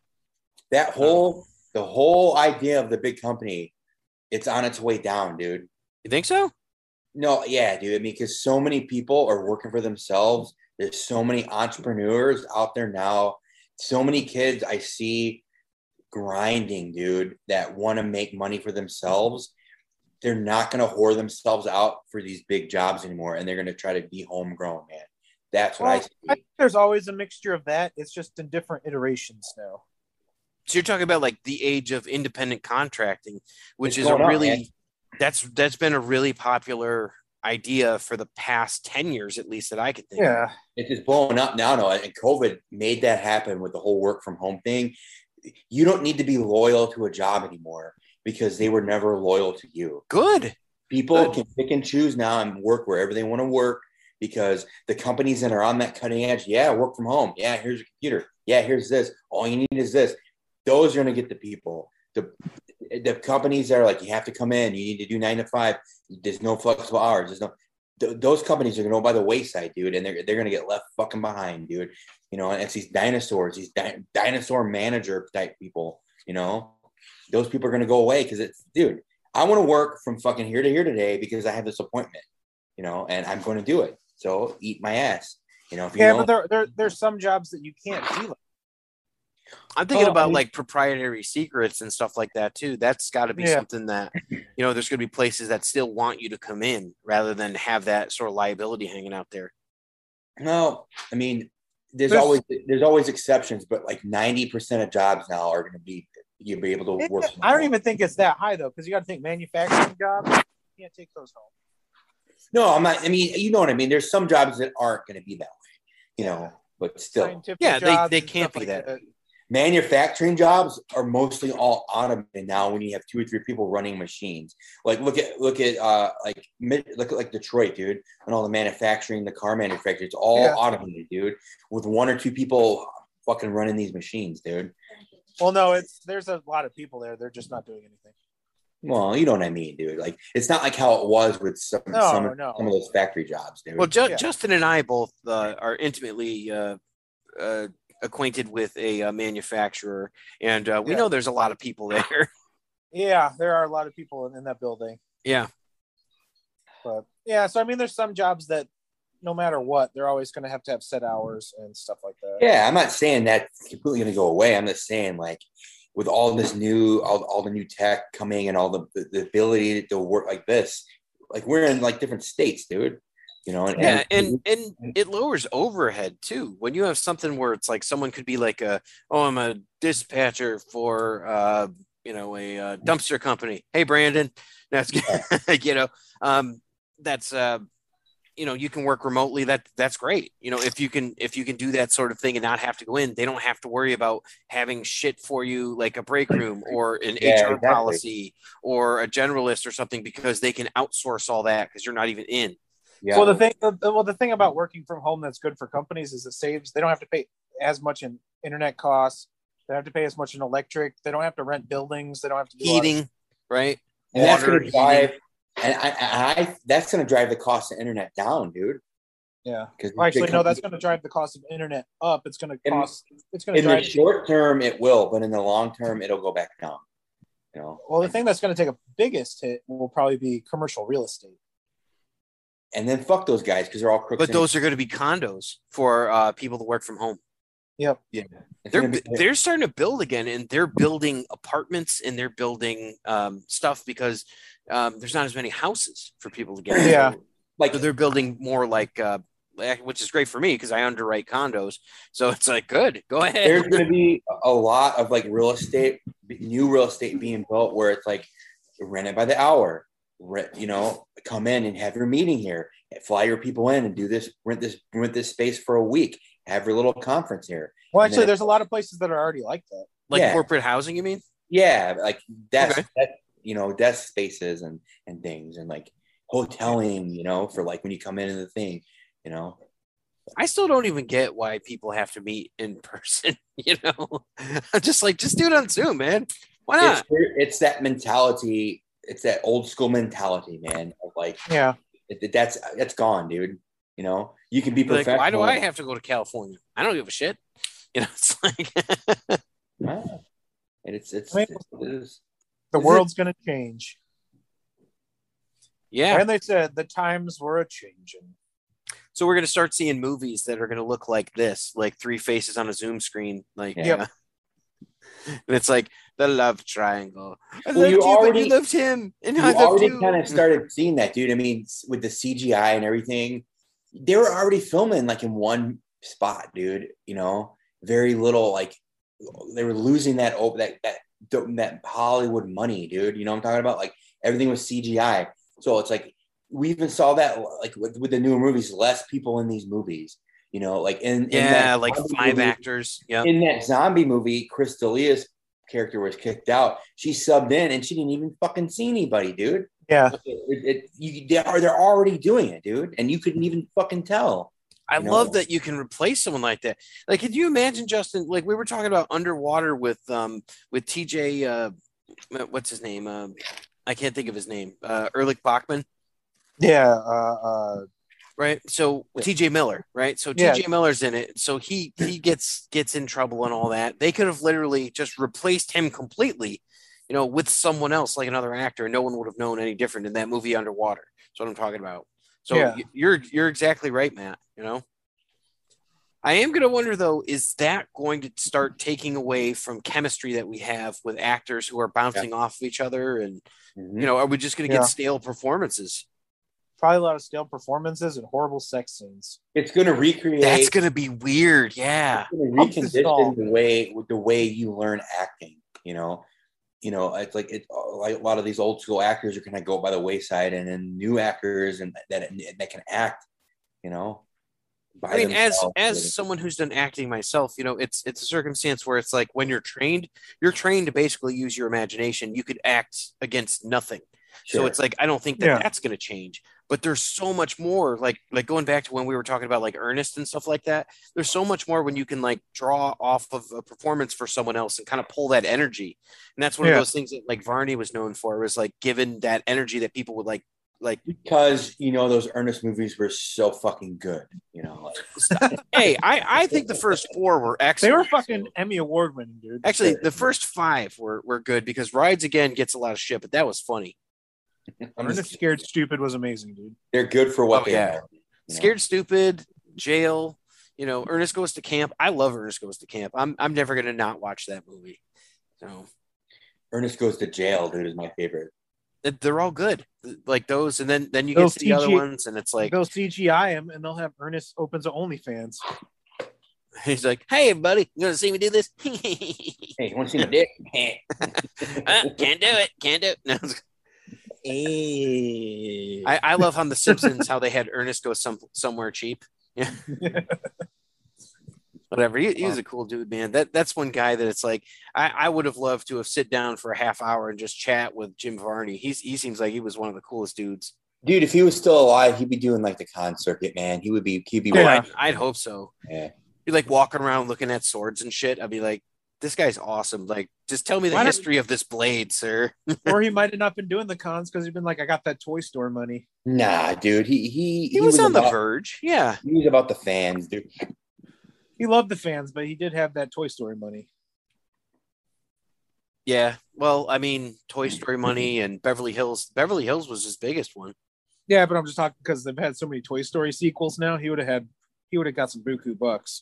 The whole idea of the big company, it's on its way down, dude. You think so? No, yeah, dude. I mean, because so many people are working for themselves. There's so many entrepreneurs out there now. So many kids I see grinding, dude, that want to make money for themselves. They're not going to whore themselves out for these big jobs anymore, and they're going to try to be homegrown, man. That's what I see. I think there's always a mixture of that. It's just in different iterations now. So you're talking about like the age of independent contracting, which It's is a going up, really man. that's been a really popular idea for the past 10 years, at least that I could think. Yeah. It's just blowing up now, no, and COVID made that happen with the whole work from home thing. You don't need to be loyal to a job anymore because they were never loyal to you. Good. People Good. can pick and choose now and work wherever they want to work because the companies that are on that cutting edge, yeah, work from home. Yeah, here's your computer. Yeah, here's this. All you need is this. Those are going to get the people. The companies that are like, you have to come in, you need to do 9 to 5. There's no flexible hours. Those companies are going to go by the wayside, dude, and they're going to get left fucking behind, dude. And it's these dinosaurs, these dinosaur manager type people, those people are going to go away because dude, I want to work from fucking here to here today because I have this appointment, and I'm going to do it. So eat my ass, But there's some jobs that you can't do. I'm thinking about I mean- like proprietary secrets and stuff like that too. That's got to be something that, there's going to be places that still want you to come in rather than have that sort of liability hanging out there. No, I mean, there's always exceptions, but like 90% of jobs now are going to be you'll be able to work. I don't even think it's that high though, because you got to think manufacturing jobs. You can't take those home. No, I'm not. I mean, you know what I mean. There's some jobs that aren't going to be that way, but still, Scientific Yeah, jobs they and can't stuff be like that. manufacturing jobs are mostly all automated now. When you have 2 or 3 people running machines, like look at like Detroit, dude, and all the manufacturing, the car manufacturing, it's all automated, dude, with 1 or 2 people fucking running these machines, dude. Well, no, there's a lot of people there. They're just not doing anything. Well, you know what I mean, dude. Like, it's not like how it was with some of those factory jobs, dude. Well, Justin and I both are intimately acquainted with a manufacturer, and we know there's a lot of people there. Yeah, there are a lot of people in that building. Yeah. But yeah, so I mean, there's some jobs that no matter what, they're always going to have set hours and stuff like that. Yeah, I'm not saying that's completely going to go away. I'm just saying, like, with all this new, all the new tech coming and all the ability to work like this, like we're in like different states, dude. you know, and it lowers overhead too. When you have something where it's like someone could be like I'm a dispatcher for a dumpster company. Hey, Brandon, that's that's you can work remotely. That's great. If you can do that sort of thing and not have to go in, they don't have to worry about having shit for you like a break room or an HR policy or a generalist or something, because they can outsource all that because you're not even in. Yeah. Well, the thing about working from home that's good for companies is they don't have to pay as much in internet costs. They don't have to pay as much in electric. They don't have to rent buildings. They don't have to do heating, right? And that's going to drive, that's going to drive the cost of internet down, dude. Yeah. No, that's going to drive the cost of internet up. It's going to cost. It's going to drive. In the short term, it will, but in the long term, it'll go back down. Well, the thing that's going to take a biggest hit will probably be commercial real estate. And then fuck those guys because they're all crooks. But those are going to be condos for people to work from home. Yep. Yeah. They're starting to build again, and they're building apartments and they're building stuff because there's not as many houses for people to get. Yeah. So they're building more which is great for me because I underwrite condos. So it's like, good, go ahead. There's going to be a lot of new real estate being built where it's like rented by the hour. Come in and have your meeting here, fly your people in and do this, rent this space for a week, have your little conference here. Well, actually, there's a lot of places that are already like that. Like corporate housing, you mean? Yeah, like desk spaces and things, and like hoteling, for like when you come in and the thing, I still don't even get why people have to meet in person, just do it on Zoom, man. Why not? It's that mentality. It's that old school mentality, man. Of like, yeah, that's gone, dude. You can be professional. Like, why do I have to go to California? I don't give a shit. It's like, the world's gonna change. Yeah, and they said the times were a changing. So we're gonna start seeing movies that are gonna look like this, like three faces on a Zoom screen, like yep. And it's like the love triangle. I loved you, but you loved him, and I loved you. Kind of started seeing that, dude. I mean, with the CGI and everything, they were already filming like in one spot, dude. Very little. Like they were losing that Hollywood money, dude. You know what I'm talking about? Like everything was CGI. So it's like we even saw that like with the newer movies, less people in these movies. Like in like 5 actors. Yeah. In that zombie movie, Chris D'Elia's character was kicked out. She subbed in, and she didn't even fucking see anybody, dude. Yeah. They're already doing it, dude, and you couldn't even fucking tell. I love that you can replace someone like that. Like, could you imagine, Justin? Like we were talking about Underwater with TJ. What's his name? I can't think of his name. Erlich Bachman. Yeah. Right. So TJ Miller, right? So TJ Miller's in it. So he gets in trouble and all that. They could have literally just replaced him completely, with someone else, like another actor, and no one would have known any different in that movie Underwater. That's what I'm talking about. So you're exactly right, Matt. I am going to wonder though, is that going to start taking away from chemistry that we have with actors who are bouncing off of each other? And, are we just going to get stale performances? Probably a lot of stale performances and horrible sex scenes. It's going to recreate. That's going to be weird. Yeah. It's going to recondition the way you learn acting. It's like like a lot of these old school actors are going to go by the wayside, and then new actors and that can act. I mean, as someone who's done acting myself, it's a circumstance where it's like when you're trained to basically use your imagination. You could act against nothing. Sure. So it's like I don't think that's going to change. But there's so much more, like going back to when we were talking about like Ernest and stuff like that. There's so much more when you can like draw off of a performance for someone else and kind of pull that energy. And that's one of those things that like Varney was known for, was like given that energy that people would like because those Ernest movies were so fucking good. Hey, I think the first 4 were excellent. They were fucking Emmy Award winning, dude. Actually, the first 5 were good because Rides Again gets a lot of shit, but that was funny. Ernest Scared Stupid was amazing, dude. They're good for what they are. Scared Stupid, Jail, Ernest Goes to Camp. I love Ernest Goes to Camp. I'm never gonna not watch that movie. So Ernest Goes to Jail, dude, is my favorite. They're all good, like those, and then you They'll get to the other CG ones, and it's like they'll CGI him and they'll have Ernest opens a OnlyFans. he's like, "Hey, buddy, you want to see me do this?" Hey, you want to see my dick? Can't do it. Can't do it. No. Hey. I love on The Simpsons how they had Ernest go somewhere cheap. Yeah. Whatever. He was a cool dude, man. That's one guy that it's like I would have loved to have sit down for a half hour and just chat with Jim Varney. He seems like he was one of the coolest dudes. Dude, if he was still alive, he'd be doing like the con circuit, man. He'd be Yeah. I'd hope so. Yeah. Be like walking around looking at swords and shit. I'd be like, this guy's awesome. Like, just tell me the history of this blade, sir. Or he might have not been doing the cons because he'd been like, I got that toy store money. Nah, dude. He was on the about, verge. Yeah. He was about the fans, dude. He loved the fans, but he did have that Toy Story money. Yeah. Well, I mean, Toy Story money and Beverly Hills. Beverly Hills was his biggest one. Yeah, but I'm just talking because they've had so many Toy Story sequels now. He would have got some buku bucks.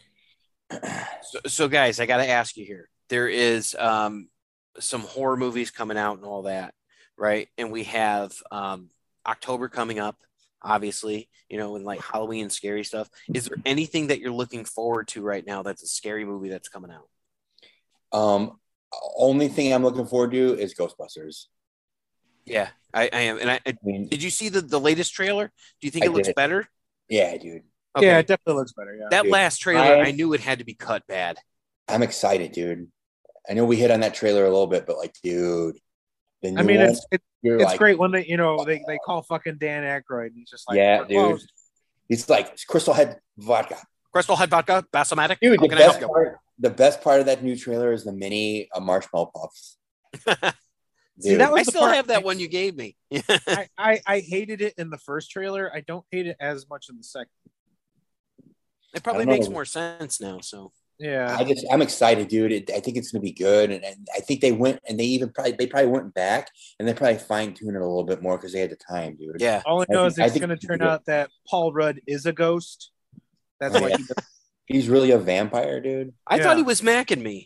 So guys, I got to ask you here. There is some horror movies coming out and all that, right? And we have October coming up, obviously, and like Halloween and scary stuff. Is there anything that you're looking forward to right now that's a scary movie that's coming out? Only thing I'm looking forward to is Ghostbusters. Yeah, I am. And I mean, did you see the latest trailer? Do you think it looks better? Yeah, dude. Okay. Yeah, it definitely looks better. Yeah. That last trailer, I knew it had to be cut bad. I'm excited, dude. I know we hit on that trailer a little bit, but like, dude, it's great when they call fucking Dan Aykroyd and he's just like, yeah, dude. He's like Crystal Head vodka. Crystal Head vodka, Basomatic. Dude, the best part of that new trailer is the mini marshmallow puffs. See, I still have that one you gave me. I hated it in the first trailer. I don't hate it as much in the second. It probably makes more sense now. So yeah, I'm excited, dude. I think it's gonna be good, and I think they went and they probably went back and they probably fine tuned it a little bit more because they had the time, dude. Yeah. All I know is it's gonna turn out that Paul Rudd is a ghost. That's why he's really a vampire, dude. I thought he was macking me.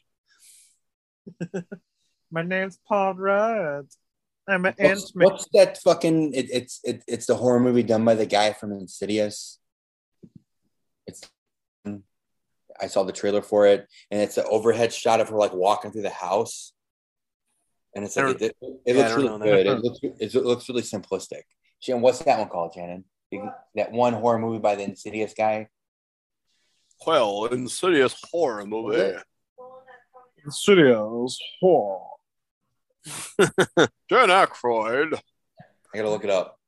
My name's Paul Rudd. I'm an what's that fucking? It's the horror movie done by the guy from Insidious. I saw the trailer for it, and it's an overhead shot of her like walking through the house, and it's like it looks really good. It looks really simplistic. Shannon, what's that one called, Shannon? That one horror movie by the Insidious guy. Well, Insidious horror movie. Insidious horror. Dan Aykroyd. I gotta look it up.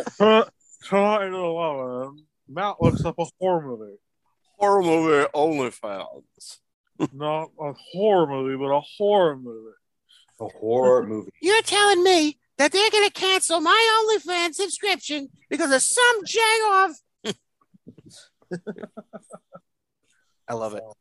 Matt looks up a horror movie. Horror movie OnlyFans. Not a horror movie, but a horror movie. A horror movie. You're telling me that they're going to cancel my OnlyFans subscription because of some jag-off? I love it.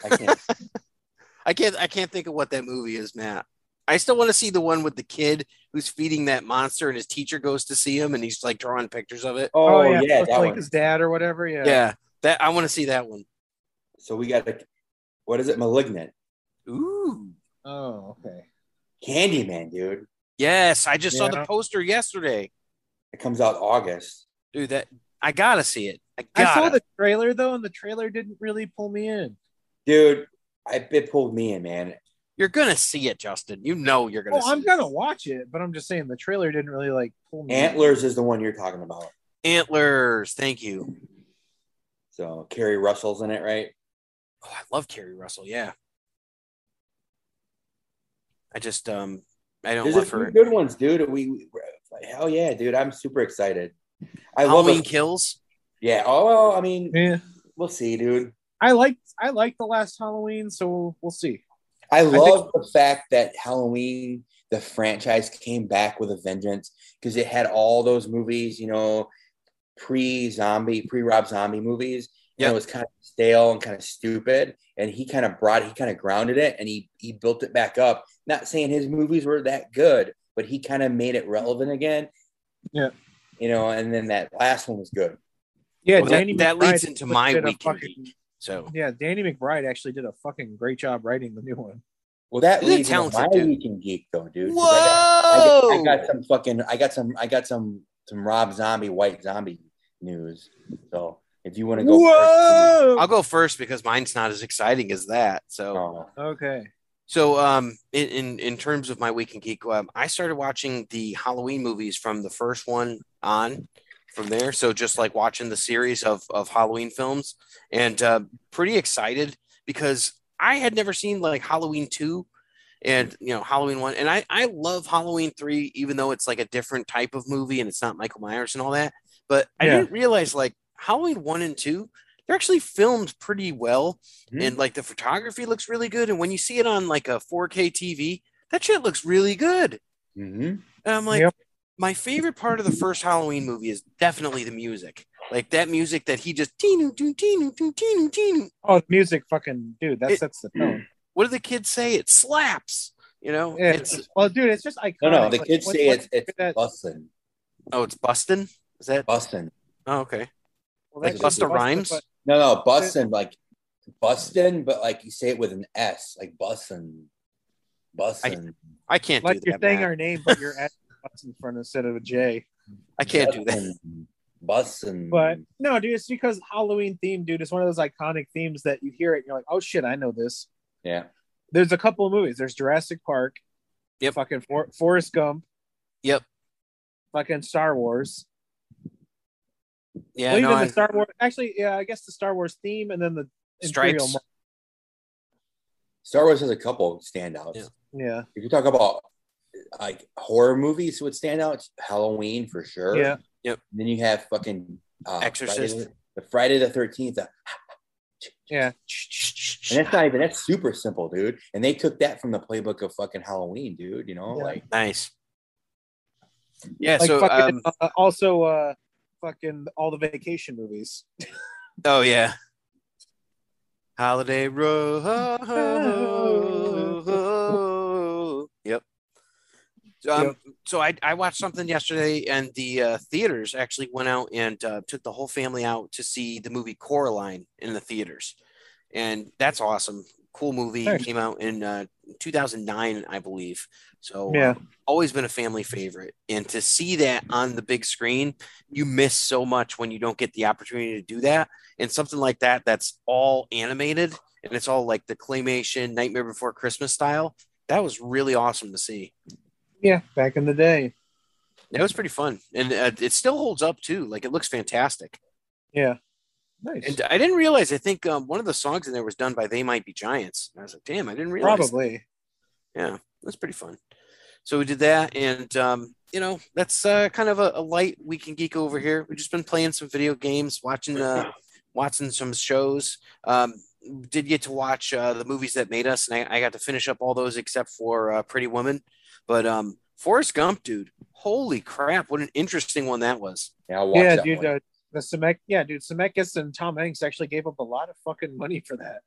I can't think of what that movie is, Matt. I still want to see the one with the kid who's feeding that monster and his teacher goes to see him and he's like drawing pictures of it. Oh yeah, that like one. His dad or whatever. Yeah. That I want to see that one. So we got what is it? Malignant. Ooh. Oh, okay. Candyman, dude. Yes, I just saw the poster yesterday. It comes out August. Dude, I gotta see it. I saw the trailer though, and the trailer didn't really pull me in. Dude, it pulled me in, man. You're gonna see it, Justin. You know you're gonna. I'm gonna watch it, but I'm just saying the trailer didn't really like pull me. Antlers is the one you're talking about. Antlers, thank you. So Kerry Russell's in it, right? Oh, I love Kerry Russell. Yeah. I just I don't. There's a few good ones, dude. We hell yeah, dude. I'm super excited. Halloween Kills. Yeah. Oh, I mean, we'll see, dude. I like the last Halloween, so we'll see. I love the fact that Halloween, the franchise, came back with a vengeance because it had all those movies, pre-Rob Zombie movies. Yeah, it was kind of stale and kind of stupid, and he kind of grounded it, and he built it back up. Not saying his movies were that good, but he kind of made it relevant again. Yeah, and then that last one was good. Yeah, well, that leads into my weekend geek. So yeah, Danny McBride actually did a fucking great job writing the new one. Well, that leads into my weekend geek, though, dude. Whoa! Whoa! I got some Rob Zombie, White Zombie news. So if you want to go Whoa! I'll go first because mine's not as exciting as that. So, first. Okay. so in terms of my week in geek, I started watching the Halloween movies from the first one on from there. So just like watching the series of Halloween films, and pretty excited because I had never seen like Halloween 2 and Halloween 1, and I love Halloween 3, even though it's like a different type of movie and it's not Michael Myers and all that. But I didn't realize like Halloween 1 and 2, they're actually filmed pretty well, and like the photography looks really good. And when you see it on like a 4K TV, that shit looks really good. Mm-hmm. And I'm like, my favorite part of the first Halloween movie is definitely the music. Like that music that he just teenu teenu teenu teenu teenu. Oh, music, fucking dude, that sets the tone. What do the kids say? It slaps. Yeah. It's Well, dude, it's just iconic. No, the Like, kids say it's bussin'. oh, it's bustin'. Is that? Bussin'. Oh, okay. Well, Like that's Busta just Rhymes? but- No, bussin', like bustin', but like you say it with an S, like bussin'. Bussin'. I can't like do you're that. saying Matt. our name, but you're at in front instead of a J. I can't do that. Bussin'. But no, dude, it's because Halloween theme, dude. It's one of those iconic themes that you hear it and you're like, oh shit, I know this. Yeah. There's a couple of movies. There's Jurassic Park. Yep. Fucking Forrest Gump. Yep. Fucking Star Wars. Yeah. Well, no, even the Star Wars. Actually, yeah, I guess the Star Wars theme and then the Imperial. Stripes. Star Wars has a couple standouts. Yeah. If you talk about like horror movies would stand out, Halloween for sure. Yeah. Yep. And then you have fucking Exorcist. Friday the 13th. Yeah. And that's super simple, dude. And they took that from the playbook of fucking Halloween, dude. Yeah. Like Nice. Yeah. Like So fucking, also fucking all the vacation movies. oh yeah. Holiday Row. Yep. So I watched something yesterday, and the theaters actually went out and took the whole family out to see the movie Coraline in the theaters, and that's awesome. Cool movie. Nice. Came out in 2009, I believe. So Yeah. always been a family favorite, and to see that on the big screen, you miss so much when you don't get the opportunity to do that. And something like that that's all animated and it's all like the claymation Nightmare Before Christmas style. That was really awesome to see. Yeah, back in the day. That was pretty fun, and it still holds up too. Like it looks fantastic. Yeah. Nice. And I didn't realize. I think one of the songs in there was done by They Might Be Giants. And I was like, damn, I didn't realize. Probably. Yeah, that's pretty fun. So we did that, and that's kind of a light week in geek over here. We've just been playing some video games, watching some shows. Did get to watch the movies that made us, and I got to finish up all those except for Pretty Woman. But Forrest Gump, dude, holy crap, what an interesting one that was. yeah, I'll watch Yeah, that dude. one. The Zemeckis and Tom Hanks actually gave up a lot of fucking money for that.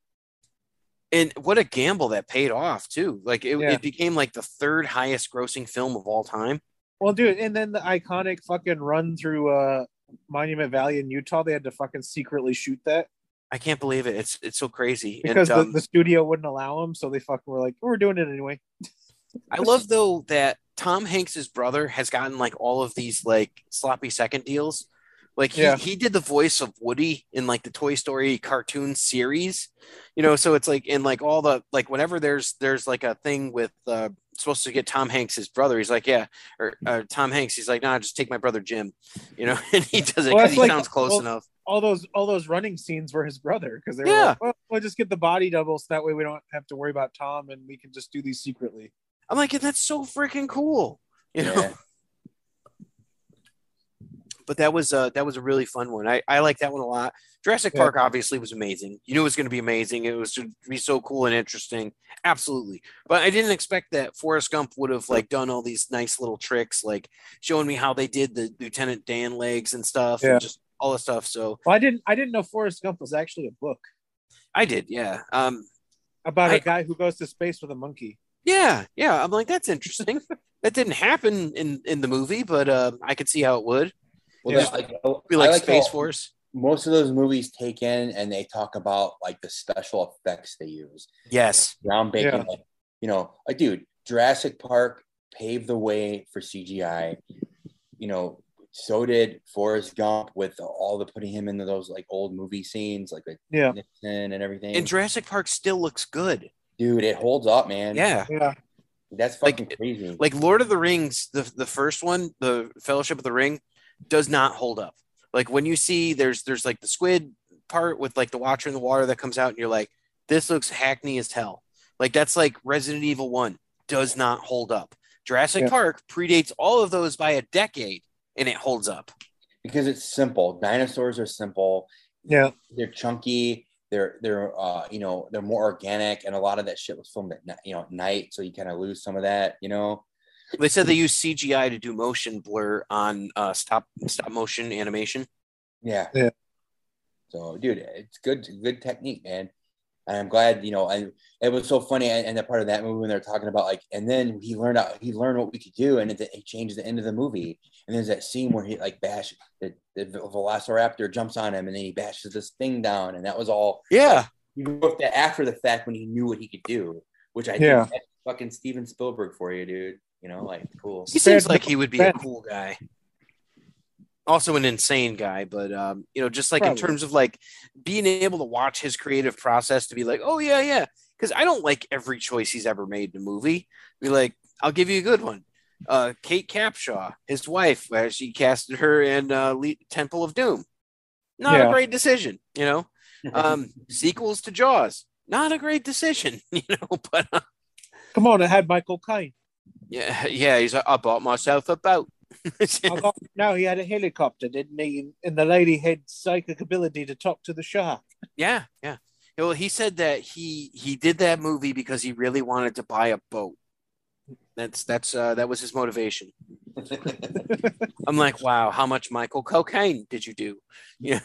And what a gamble that paid off too. Like Yeah. it became like the third highest grossing film of all time. Well, dude, and then the iconic fucking run through Monument Valley in Utah, they had to fucking secretly shoot that I can't believe it. It's so crazy. because And, the studio wouldn't allow them, so they fucking were like, we're doing it anyway. I love though that Tom Hanks's brother has gotten like all of these like sloppy second deals. Like he did the voice of Woody in like the Toy Story cartoon series, so it's like in like all the like whenever there's like a thing with supposed to get Tom Hanks's brother, he's like, yeah, or Tom Hanks, he's like, nah, just take my brother Jim, and he does it Well, because that's he like- sounds close well, enough. All those running scenes were his brother because they were Yeah. like, well, we'll just get the body double so that way we don't have to worry about Tom and we can just do these secretly. I'm like, that's so freaking cool, Yeah. But that was a really fun one. I like that one a lot. Jurassic Yeah. Park obviously was amazing. You knew it was going to be amazing. It was to be so cool and interesting. Absolutely. But I didn't expect that Forrest Gump would have like done all these nice little tricks, like showing me how they did the Lieutenant Dan legs and stuff, Yeah. and just all the stuff. So Well, I didn't know Forrest Gump was actually a book I did, yeah. about I- a guy who goes to space with a monkey. Yeah. I'm like, that's interesting. That didn't happen in the movie, but I could see how it would. Well, Yeah. that's like, Be I like like Space how Force. most of those movies take in and they talk about like the special effects they use. Yes. Groundbreaking, Yeah. like, dude, Jurassic Park paved the way for CGI. You know, so did Forrest Gump with all the putting him into those like old movie scenes, like Yeah. Nixon and everything. And Jurassic Park still looks good. Dude, it holds up, man. Yeah. Yeah. That's fucking crazy. Like Lord of the Rings, the first one, the Fellowship of the Ring, does not hold up. Like when you see there's like the squid part with like the Watcher in the water that comes out, and you're like, this looks hackney as hell. Like that's like Resident Evil 1 does not hold up. Jurassic Park predates all of those by a decade, and it holds up. Because it's simple. Dinosaurs are simple. Yeah. They're chunky. They're you know, they're more organic, and a lot of that shit was filmed at night, so you kind of lose some of that, you know. They said they use CGI to do motion blur on stop motion animation. Yeah. Yeah. So, dude, it's good technique, man. And I'm glad, you know, and it was so funny. And that part of that movie when they're talking about like, and then he learned what we could do, and it changed the end of the movie. And there's that scene where he like bashes the Velociraptor jumps on him, and then he bashes this thing down, and that was all. Yeah, he wrote that after the fact when he knew what he could do, which I think that's fucking Steven Spielberg for you, dude. You know, like cool. He seems like he would be a cool guy. Also an insane guy, but you know, just like in terms of like being able to watch his creative process to be like, oh yeah, because I don't like every choice he's ever made in a movie. Be like, I'll give you a good one. Kate Capshaw, his wife, where she casted her in Temple of Doom. Not a great decision, you know. Sequels to Jaws, not a great decision, you know. But come on, it had Michael Caine. Yeah, he's like, I bought myself a boat. No, he had a helicopter, didn't he? And the lady had psychic ability to talk to the shark. Yeah. Well, he said that he did that movie because he really wanted to buy a boat. That was his motivation. I'm like, wow, how much Michael cocaine did you do? Yeah.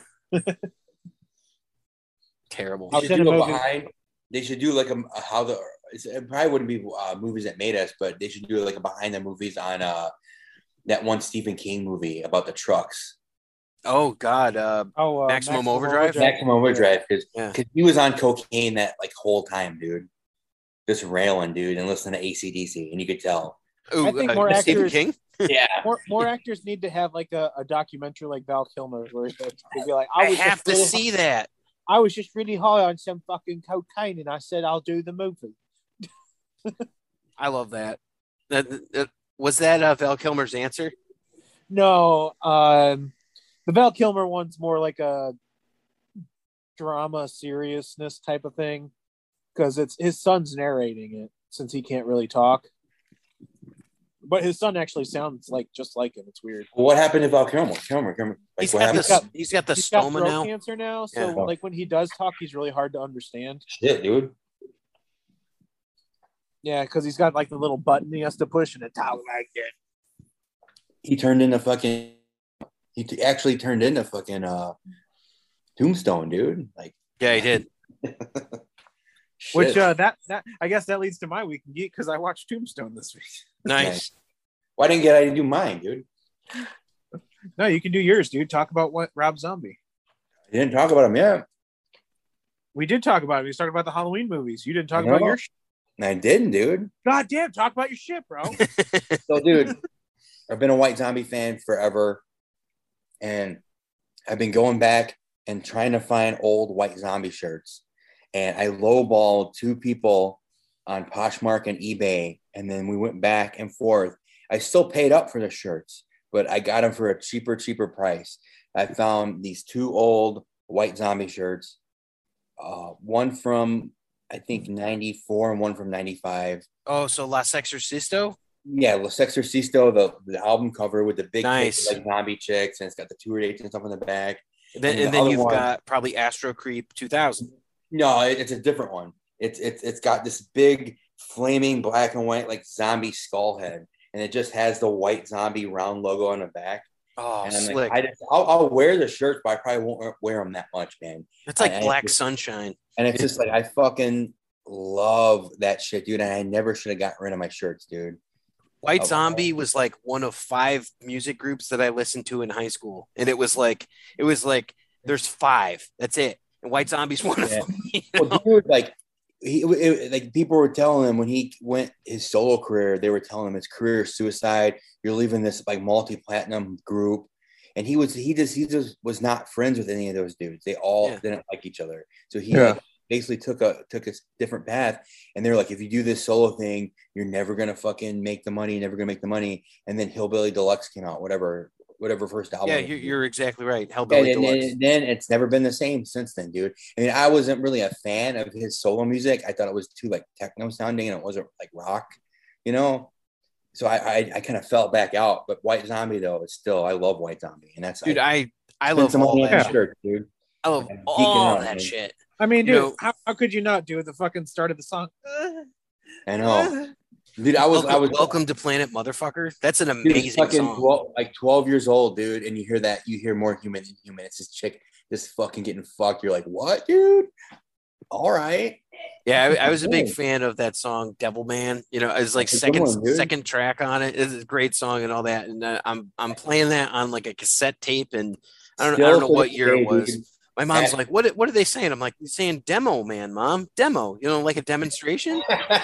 Terrible. They should do like it probably wouldn't be movies that made us, but they should do like a behind the movies on that one Stephen King movie about the trucks. Oh God! Maximum Overdrive. Maximum Overdrive, because he was on cocaine that like whole time, dude. Just railing, dude, and listening to AC/DC, and you could tell. Ooh, I think more Stephen actors. King? Yeah, more actors need to have like a documentary like Val Kilmer, where they'd be like, "I have to see that." I was just really high on some fucking cocaine, and I said I'll do the movie. I love that. Was that Val Kilmer's answer? No, the Val Kilmer one's more like a drama seriousness type of thing, because it's his son's narrating it since he can't really talk. But his son actually sounds like just like him. It's weird. Well, what happened to Val Kilmer? Like, he's got the stoma now. Cancer now, so like when he does talk, he's really hard to understand. Shit, dude. Yeah, because he's got like the little button he has to push, and it talks like it. He turned into fucking. He actually turned into fucking Tombstone, dude. Like, yeah, he did. Which that I guess that leads to my week in geek, because I watched Tombstone this week. Nice. Why didn't I do mine, dude? No, you can do yours, dude. Talk about what Rob Zombie. You didn't talk about him yet. We did talk about it. We talked about the Halloween movies. You didn't talk about your shit. I didn't, dude. God damn, talk about your shit, bro. So, dude, I've been a White Zombie fan forever. And I've been going back and trying to find old White Zombie shirts. And I lowballed two people on Poshmark and eBay. And then we went back and forth. I still paid up for the shirts, but I got them for a cheaper price. I found these two old White Zombie shirts. One from, I think, 94 and one from 95. Oh, so La Sexorcisto? Yeah, La Sexorcisto, the album cover with the big nice. Like zombie chicks, and it's got the tour dates and stuff on the back. And then you've got probably Astro Creep 2000. No, it's a different one. It's got this big flaming black and white like zombie skull head, and it just has the White Zombie round logo on the back. Oh, and I'm slick! Like, I'll wear the shirts, but I probably won't wear them that much, man. It's like Black Sunshine, and it's just like I fucking love that shit, dude. And I never should have gotten rid of my shirts, dude. White Zombie was like one of 5 music groups that I listened to in high school, and it was like there's 5. That's it. And White Zombie's one of them. Well, dude, like like people were telling him when he went his solo career, they were telling him his career is suicide. You're leaving this like multi-platinum group. And he just was not friends with any of those dudes. They all didn't like each other. So he like basically took a different path. And they're like, if you do this solo thing, you're never gonna fucking make the money, never gonna make the money. And then Hillbilly Deluxe came out, whatever first album. Yeah, you're exactly right. Hillbilly Deluxe. And then it's never been the same since then, dude. I mean, I wasn't really a fan of his solo music. I thought it was too like techno sounding and it wasn't like rock, you know. So I kind of fell back out. But White Zombie though, it's still I love White Zombie, and that's dude. I love all that shirt, dude. I love all that shit. I mean, dude, how could you not do the fucking start of the song? I know. Dude, I was Welcome to Planet Motherfucker. That's an amazing song. 12 years old, dude, and you hear that, you hear More Human than Human. It's this chick just fucking getting fucked. You're like, what, dude? All right. Yeah, I was a big fan of that song, Devil Man. You know, it's like second track on it. It's a great song and all that. And I'm playing that on like a cassette tape, and I don't know what year it was. Dude. My mom's like, what are they saying? I'm like, you're saying demo, man, mom. Demo, you know, like a demonstration.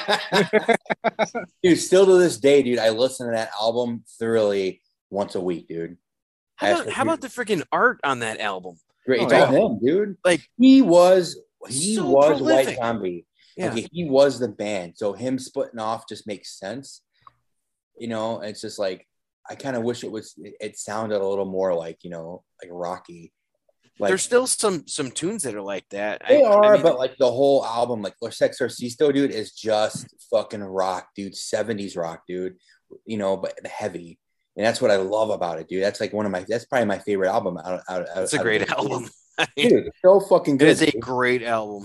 Dude, still to this day, dude, I listen to that album thoroughly once a week, dude. How about the freaking art on that album? Great. It's all him, dude. Like he was prolific. White Zombie. Yeah. Okay, he was the band. So him splitting off just makes sense. You know, it's just like I kind of wish it sounded a little more like, you know, like rocky. Like, there's still some tunes that are like that. They but like the whole album, like Los Exorcistas, dude, is just fucking rock, dude. 70s rock, dude. You know, but heavy. And that's what I love about it, dude. That's like that's probably my favorite album. It's a great album. Dude, it's so fucking good. It is a great album.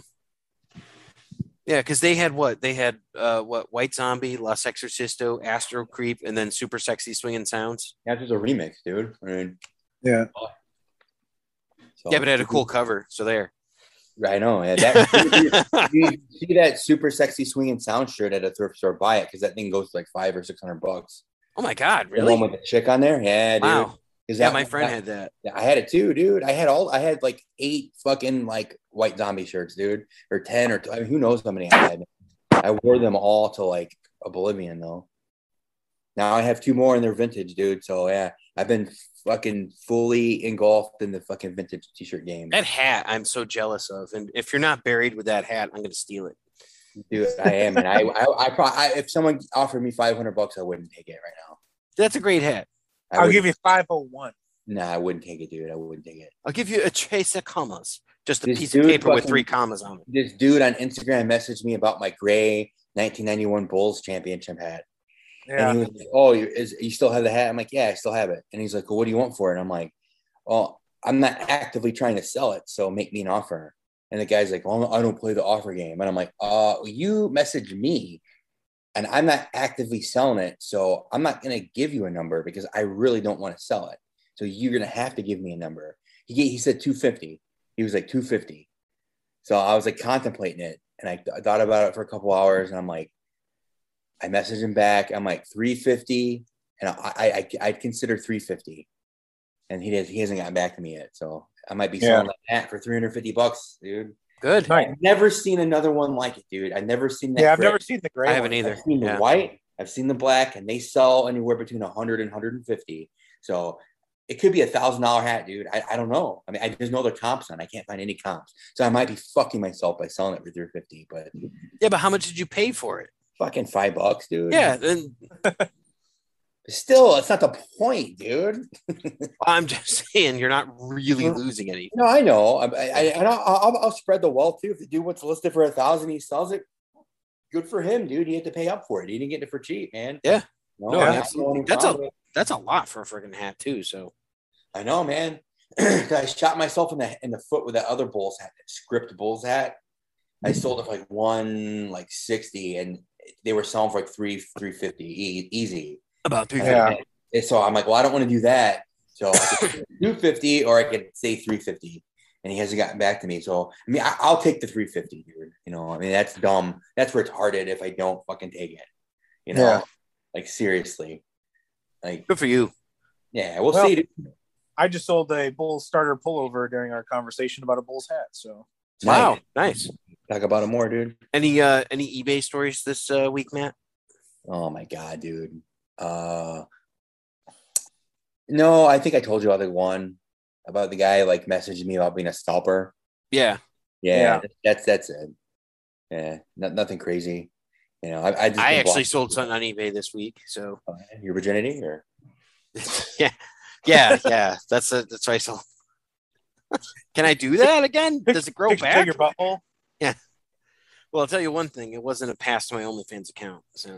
Yeah, because they had White Zombie, Los Exorcistas, Astro Creep, and then Super Sexy Swinging Sounds. That's just a remix, dude. I mean, yeah. So, yeah, but it had a cool cover. So there. I know. You see that Super Sexy Swinging Sound shirt at a thrift store, buy it because that thing goes like $500 or $600. Oh my god, really? The one with the chick on there? Yeah, dude. Wow. Yeah, my friend had that. Yeah, I had it too, dude. I had like 8 fucking like White Zombie shirts, dude, or 10 or 12. I mean, who knows how many I had. I wore them all to like oblivion though. Now I have 2 more and they're vintage, dude. So yeah, I've been fucking fully engulfed in the fucking vintage t-shirt game. That hat, I'm so jealous of. And if you're not buried with that hat, I'm gonna steal it. Dude, I am, and I if someone offered me $500, I wouldn't take it right now. That's a great hat. I'll give you 501. Nah, I wouldn't take it, dude. I wouldn't take it. I'll give you a trace of commas, just a piece of paper with 3 commas on it. This dude on Instagram messaged me about my gray 1991 Bulls championship hat. Yeah. And he was like, "Oh, you still have the hat?" I'm like, "Yeah, I still have it." And he's like, "Well, what do you want for it?" And I'm like, "Well, I'm not actively trying to sell it, so make me an offer." And the guy's like, "Well, I don't play the offer game." And I'm like, you messaged me and I'm not actively selling it. So I'm not going to give you a number because I really don't want to sell it. So you're going to have to give me a number. He said 250. He was like 250. So I was like contemplating it. And I thought about it for a couple hours and I'm like, I messaged him back. I'm like 350. And I'd consider 350. And he hasn't gotten back to me yet. So I might be selling that for $350, dude. Good. I've never seen another one like it, dude. I've never seen that. Yeah, I've never seen the gray. I haven't either. I've seen the white. I've seen the black, and they sell anywhere between 100 and 150. So it could be $1,000 hat, dude. I don't know. I mean, I just know the comps on. I can't find any comps, so I might be fucking myself by selling it for $350. But yeah, but how much did you pay for it? Fucking $5, dude. Yeah, then. Still, it's not the point, dude. I'm just saying you're not really losing anything. No, I know. I'll spread the wealth too. If the dude wants to list it for $1,000, he sells it. Good for him, dude. He had to pay up for it. He didn't get it for cheap, man. Yeah. No, absolutely. That's a lot for a freaking hat too. So I know, man. I shot myself in the foot with that other Bulls hat, that script Bulls hat. I sold it for like $160, and they were selling for like $350 easy. About 350. Yeah. So I'm like, well, I don't want to do that. So I could $250 or I could say $350. And he hasn't gotten back to me. So I mean, I'll take the $350, dude. You know, I mean, that's dumb. That's retarded if I don't fucking take it. You know, like seriously. Like good for you. Yeah, we'll see. Dude. I just sold a Bulls starter pullover during our conversation about a Bulls hat. So wow, nice. Talk about it more, dude. Any eBay stories this week, Matt? Oh my god, dude. No, I think I told you about the one about the guy like messaging me about being a scalper. Yeah. Yeah. That's it. Yeah, nothing crazy. You know, I just I actually sold something on eBay this week. So your virginity, or yeah. That's what I sold. Can I do that again? Does it grow back? Your butthole? Yeah. Well, I'll tell you one thing. It wasn't a pass to my OnlyFans account. So.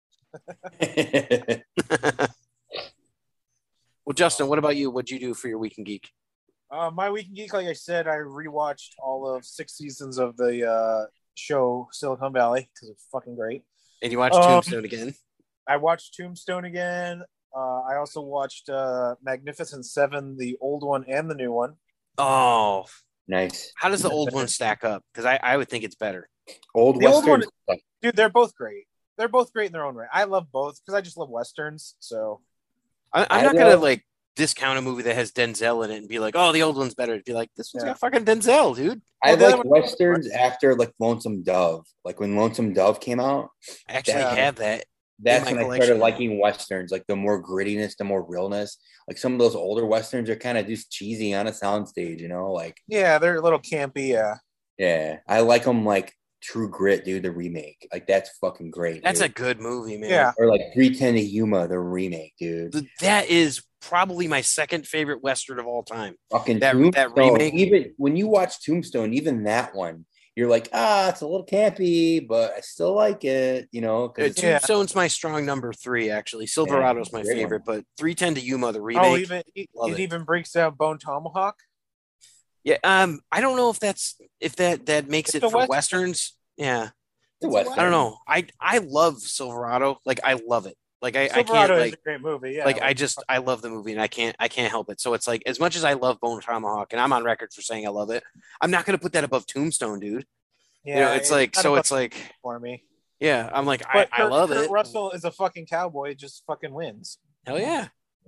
Well, Justin, what about you? What'd you do for your Week in Geek? My Week in Geek, like I said, I rewatched all of 6 seasons of the show Silicon Valley because it's fucking great. And you watched Tombstone again? I watched Tombstone again. I also watched Magnificent Seven, the old one and the new one. Oh, nice. How does the old one stack up? Because I would think it's better. Old the Western, old one, dude, they're both great. They're both great in their own right. I love both because I just love Westerns. So I'm not going to like discount a movie that has Denzel in it and be like, oh, the old one's better. It'd be like, this one's got fucking Denzel, dude. I like Westerns after like Lonesome Dove. Like when Lonesome Dove came out. I actually have that. That's when I started liking Westerns, like the more grittiness, the more realness. Like some of those older Westerns are kind of just cheesy on a soundstage, you know? Like yeah, they're a little campy, yeah. Yeah. I like them like True Grit, dude, the remake. Like that's fucking great. That's dude. a good movie, man. Yeah. Or like 310 to Yuma, the remake, dude. That is probably my second favorite Western of all time. Fucking that remake. Even when you watch Tombstone, even that one, you're like, it's a little campy, but I still like it, you know. Tombstone's my strong number 3, actually. Silverado's my favorite, but 310 to Yuma, the remake. It even breaks down Bone Tomahawk. Yeah, I don't know if that makes it for Westerns. Yeah, it's a Western. I don't know. I love Silverado. Like I love it. Like I can't is a great movie. Yeah, like I love the movie and I can't help it. So it's like as much as I love Bone Tomahawk and I'm on record for saying I love it, I'm not gonna put that above Tombstone, dude. Yeah, you know, it's like so it's like for me. Yeah, I'm like I love Kurt it. Russell is a fucking cowboy, just fucking wins. Hell yeah.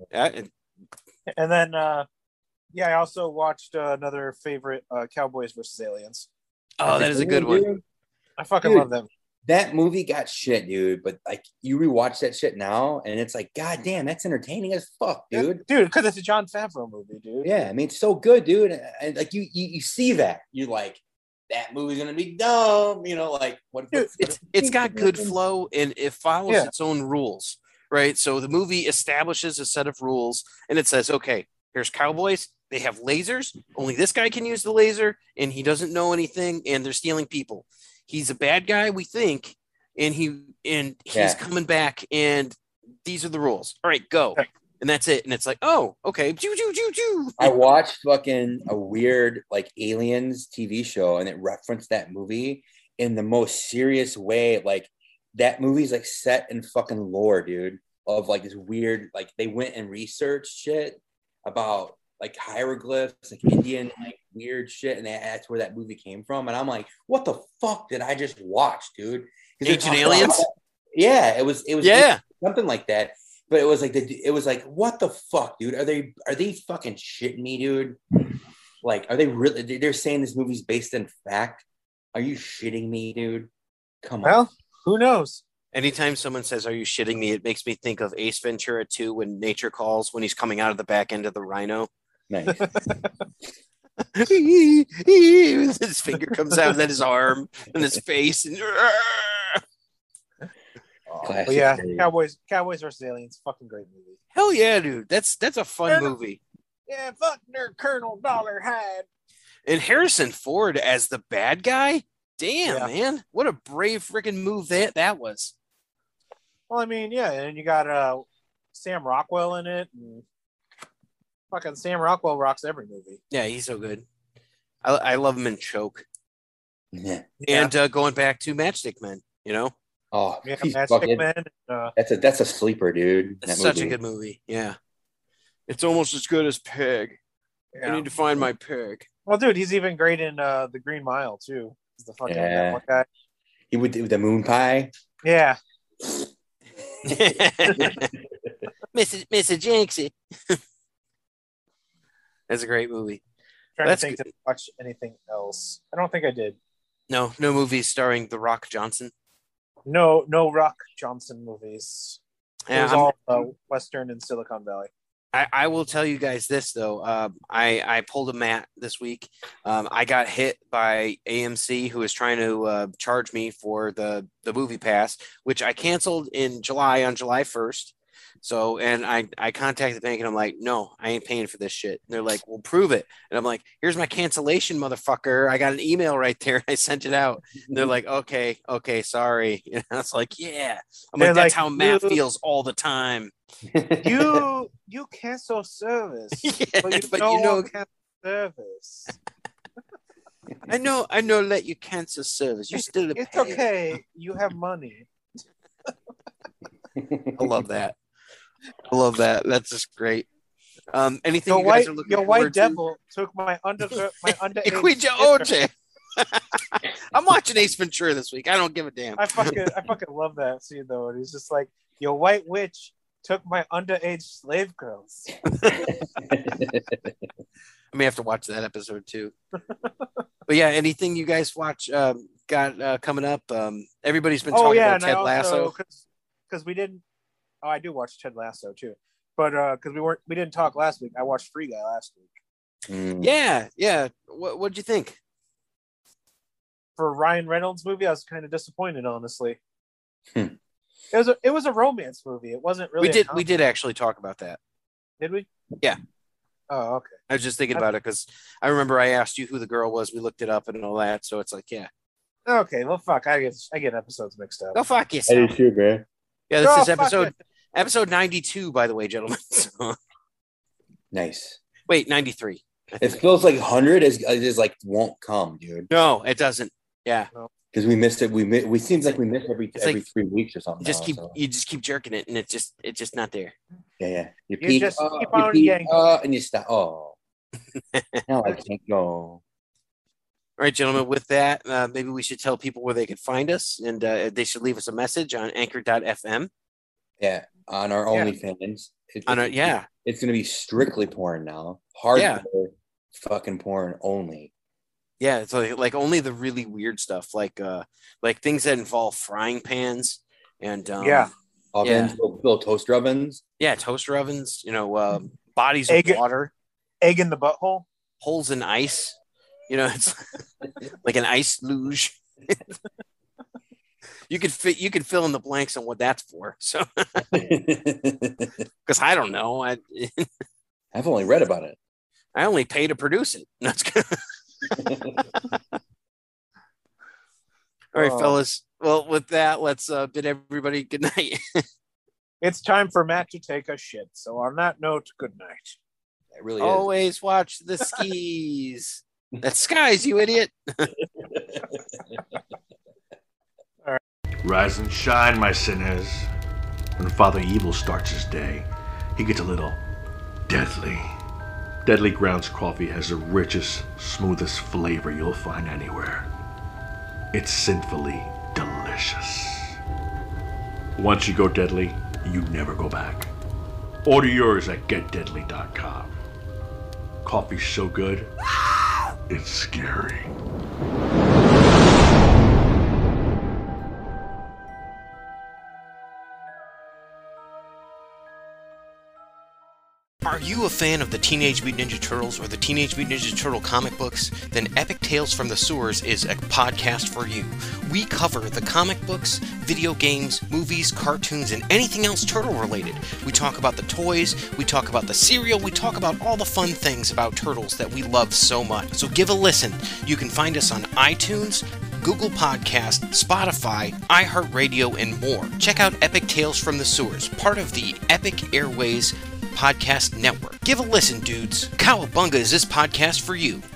And then I also watched another favorite, Cowboys versus Aliens. Oh, that is a good one. I fucking love them. That movie got shit, dude. But like, you rewatch that shit now, and it's like, god damn, that's entertaining as fuck, dude. Dude, because it's a Jon Favreau movie, dude. Yeah, I mean, it's so good, dude. And like, you see that, you're like, that movie's gonna be dumb, you know, like what? Dude, it's got good flow and it follows its own rules, right? So the movie establishes a set of rules, and it says, okay, here's cowboys. They have lasers. Only this guy can use the laser, and he doesn't know anything, and they're stealing people. He's a bad guy, we think, and he's coming back, and these are the rules. All right, go. And that's it. And it's like, oh, okay. I watched fucking a weird like Aliens TV show, and it referenced that movie in the most serious way. Like that movie's like set in fucking lore, dude, of like this weird, like they went and researched shit about like hieroglyphs, like Indian like weird shit, and that's where that movie came from. And I'm like, what the fuck did I just watch, dude? Ancient Aliens? Yeah, it was something like that. But it was like, what the fuck, dude? Are they fucking shitting me, dude? Like, are they really? They're saying this movie's based in fact. Are you shitting me, dude? Come on. Well, who knows? Anytime someone says, "Are you shitting me?" it makes me think of Ace Ventura 2 when nature calls, when he's coming out of the back end of the rhino. Nice. His finger comes out, and then his arm, and his face, and but yeah, Cowboys versus Aliens, fucking great movie. Hell yeah, dude! That's a fun movie. Yeah, fuck Colonel Dollar Hyde. And Harrison Ford as the bad guy. Damn, man, what a brave freaking move that was. Well, I mean, yeah, and you got Sam Rockwell in it. And fucking Sam Rockwell rocks every movie. Yeah, he's so good. I love him in Choke. Yeah. And going back to Matchstick Men, you know. Oh, yeah, Matchstick Men. That's a sleeper, dude. It's such a good movie. Yeah. It's almost as good as Peg. Yeah. I need to find my Peg. Well, dude, he's even great in The Green Mile too. He's the fucking that one guy. He would do the moon pie. Yeah. Mr. Jackson. That's a great movie. I'm trying to think to watch anything else. I don't think I did. No movies starring The Rock Johnson. No Rock Johnson movies. It Yeah, was all Western and Silicon Valley. I will tell you guys this though. I pulled a Matt this week. I got hit by AMC, who is trying to charge me for the movie pass, which I canceled in July on July 1st. So, and I contacted the bank and I'm like, no, I ain't paying for this shit. And they're like, well, prove it. And I'm like, here's my cancellation, motherfucker. I got an email right there. I sent it out. And they're like, okay, sorry. And I was like, yeah. I'm like, that's how Matt feels all the time. You cancel service, Yeah, but but you you know- cancel service. I know, let you cancel service. You still It's pay. okay. You have money. I love that. That's just great. Anything you guys are looking Your forward white devil took my underage. Equija Oche. I'm watching Ace Ventura this week. I don't give a damn. I fucking love that scene though. And he's just like, your white witch took my underage slave girls. I may have to watch that episode too. But yeah, anything you guys watch got coming up? Everybody's been talking about Ted Lasso. Because we didn't. Oh, I do watch Ted Lasso too, but because we didn't talk last week. I watched Free Guy last week. Yeah. What'd you think? For Ryan Reynolds movie, I was kind of disappointed, honestly. It was a romance movie. It wasn't really. We did actually talk about that. Did we? Yeah. Oh, okay. I was just thinking about it because I remember I asked you who the girl was. We looked it up and all that. So it's like, yeah. Okay. Well, fuck. I get episodes mixed up. Go fuck yourself. I do too, man. Yeah, this is fuck episode 92, by the way, gentlemen. So, Nice. wait, 93. It feels like 100 is like won't come, dude. No, it doesn't. Yeah. Because we missed it. We seems like we miss every like 3 weeks or something. You just keep jerking it, and it's just not there. Yeah. You You peek, just keep you on peek, yanking. and you stop. Oh, now I can't go. All right, gentlemen, with that, maybe we should tell people where they can find us, and they should leave us a message on anchor.fm. Yeah, on our OnlyFans. It's going to be strictly porn now. Hardcore fucking porn only. Yeah, it's like only the really weird stuff, like things that involve frying pans and Ovens, little toaster ovens. Yeah, toaster ovens. Bodies Egg- of water, Egg in the butthole. holes in ice. It's like an ice luge. You could fill in the blanks on what that's for. So, because I don't know, I've only read about it. I only pay to produce it. That's good. All right, fellas. Well, with that, let's bid everybody good night. It's time for Matt to take a shit. So on that note, good night. It really Always watch the skis. That's skies, you idiot. Rise and shine, my sinners. When Father Evil starts his day, he gets a little deadly. Deadly Grounds coffee has the richest, smoothest flavor you'll find anywhere. It's sinfully delicious. Once you go deadly, you never go back. Order yours at getdeadly.com. Coffee's so good, it's scary. Are you a fan of the Teenage Mutant Ninja Turtles or the Teenage Mutant Ninja Turtle comic books? Then Epic Tales from the Sewers is a podcast for you. We cover the comic books, video games, movies, cartoons, and anything else turtle related. We talk about the toys, we talk about the cereal, we talk about all the fun things about turtles that we love so much. So give a listen. You can find us on iTunes, Google Podcast, Spotify, iHeartRadio, and more. Check out Epic Tales from the Sewers, part of the Epic Airways Podcast Network. Give a listen, dudes. Cowabunga is this podcast for you.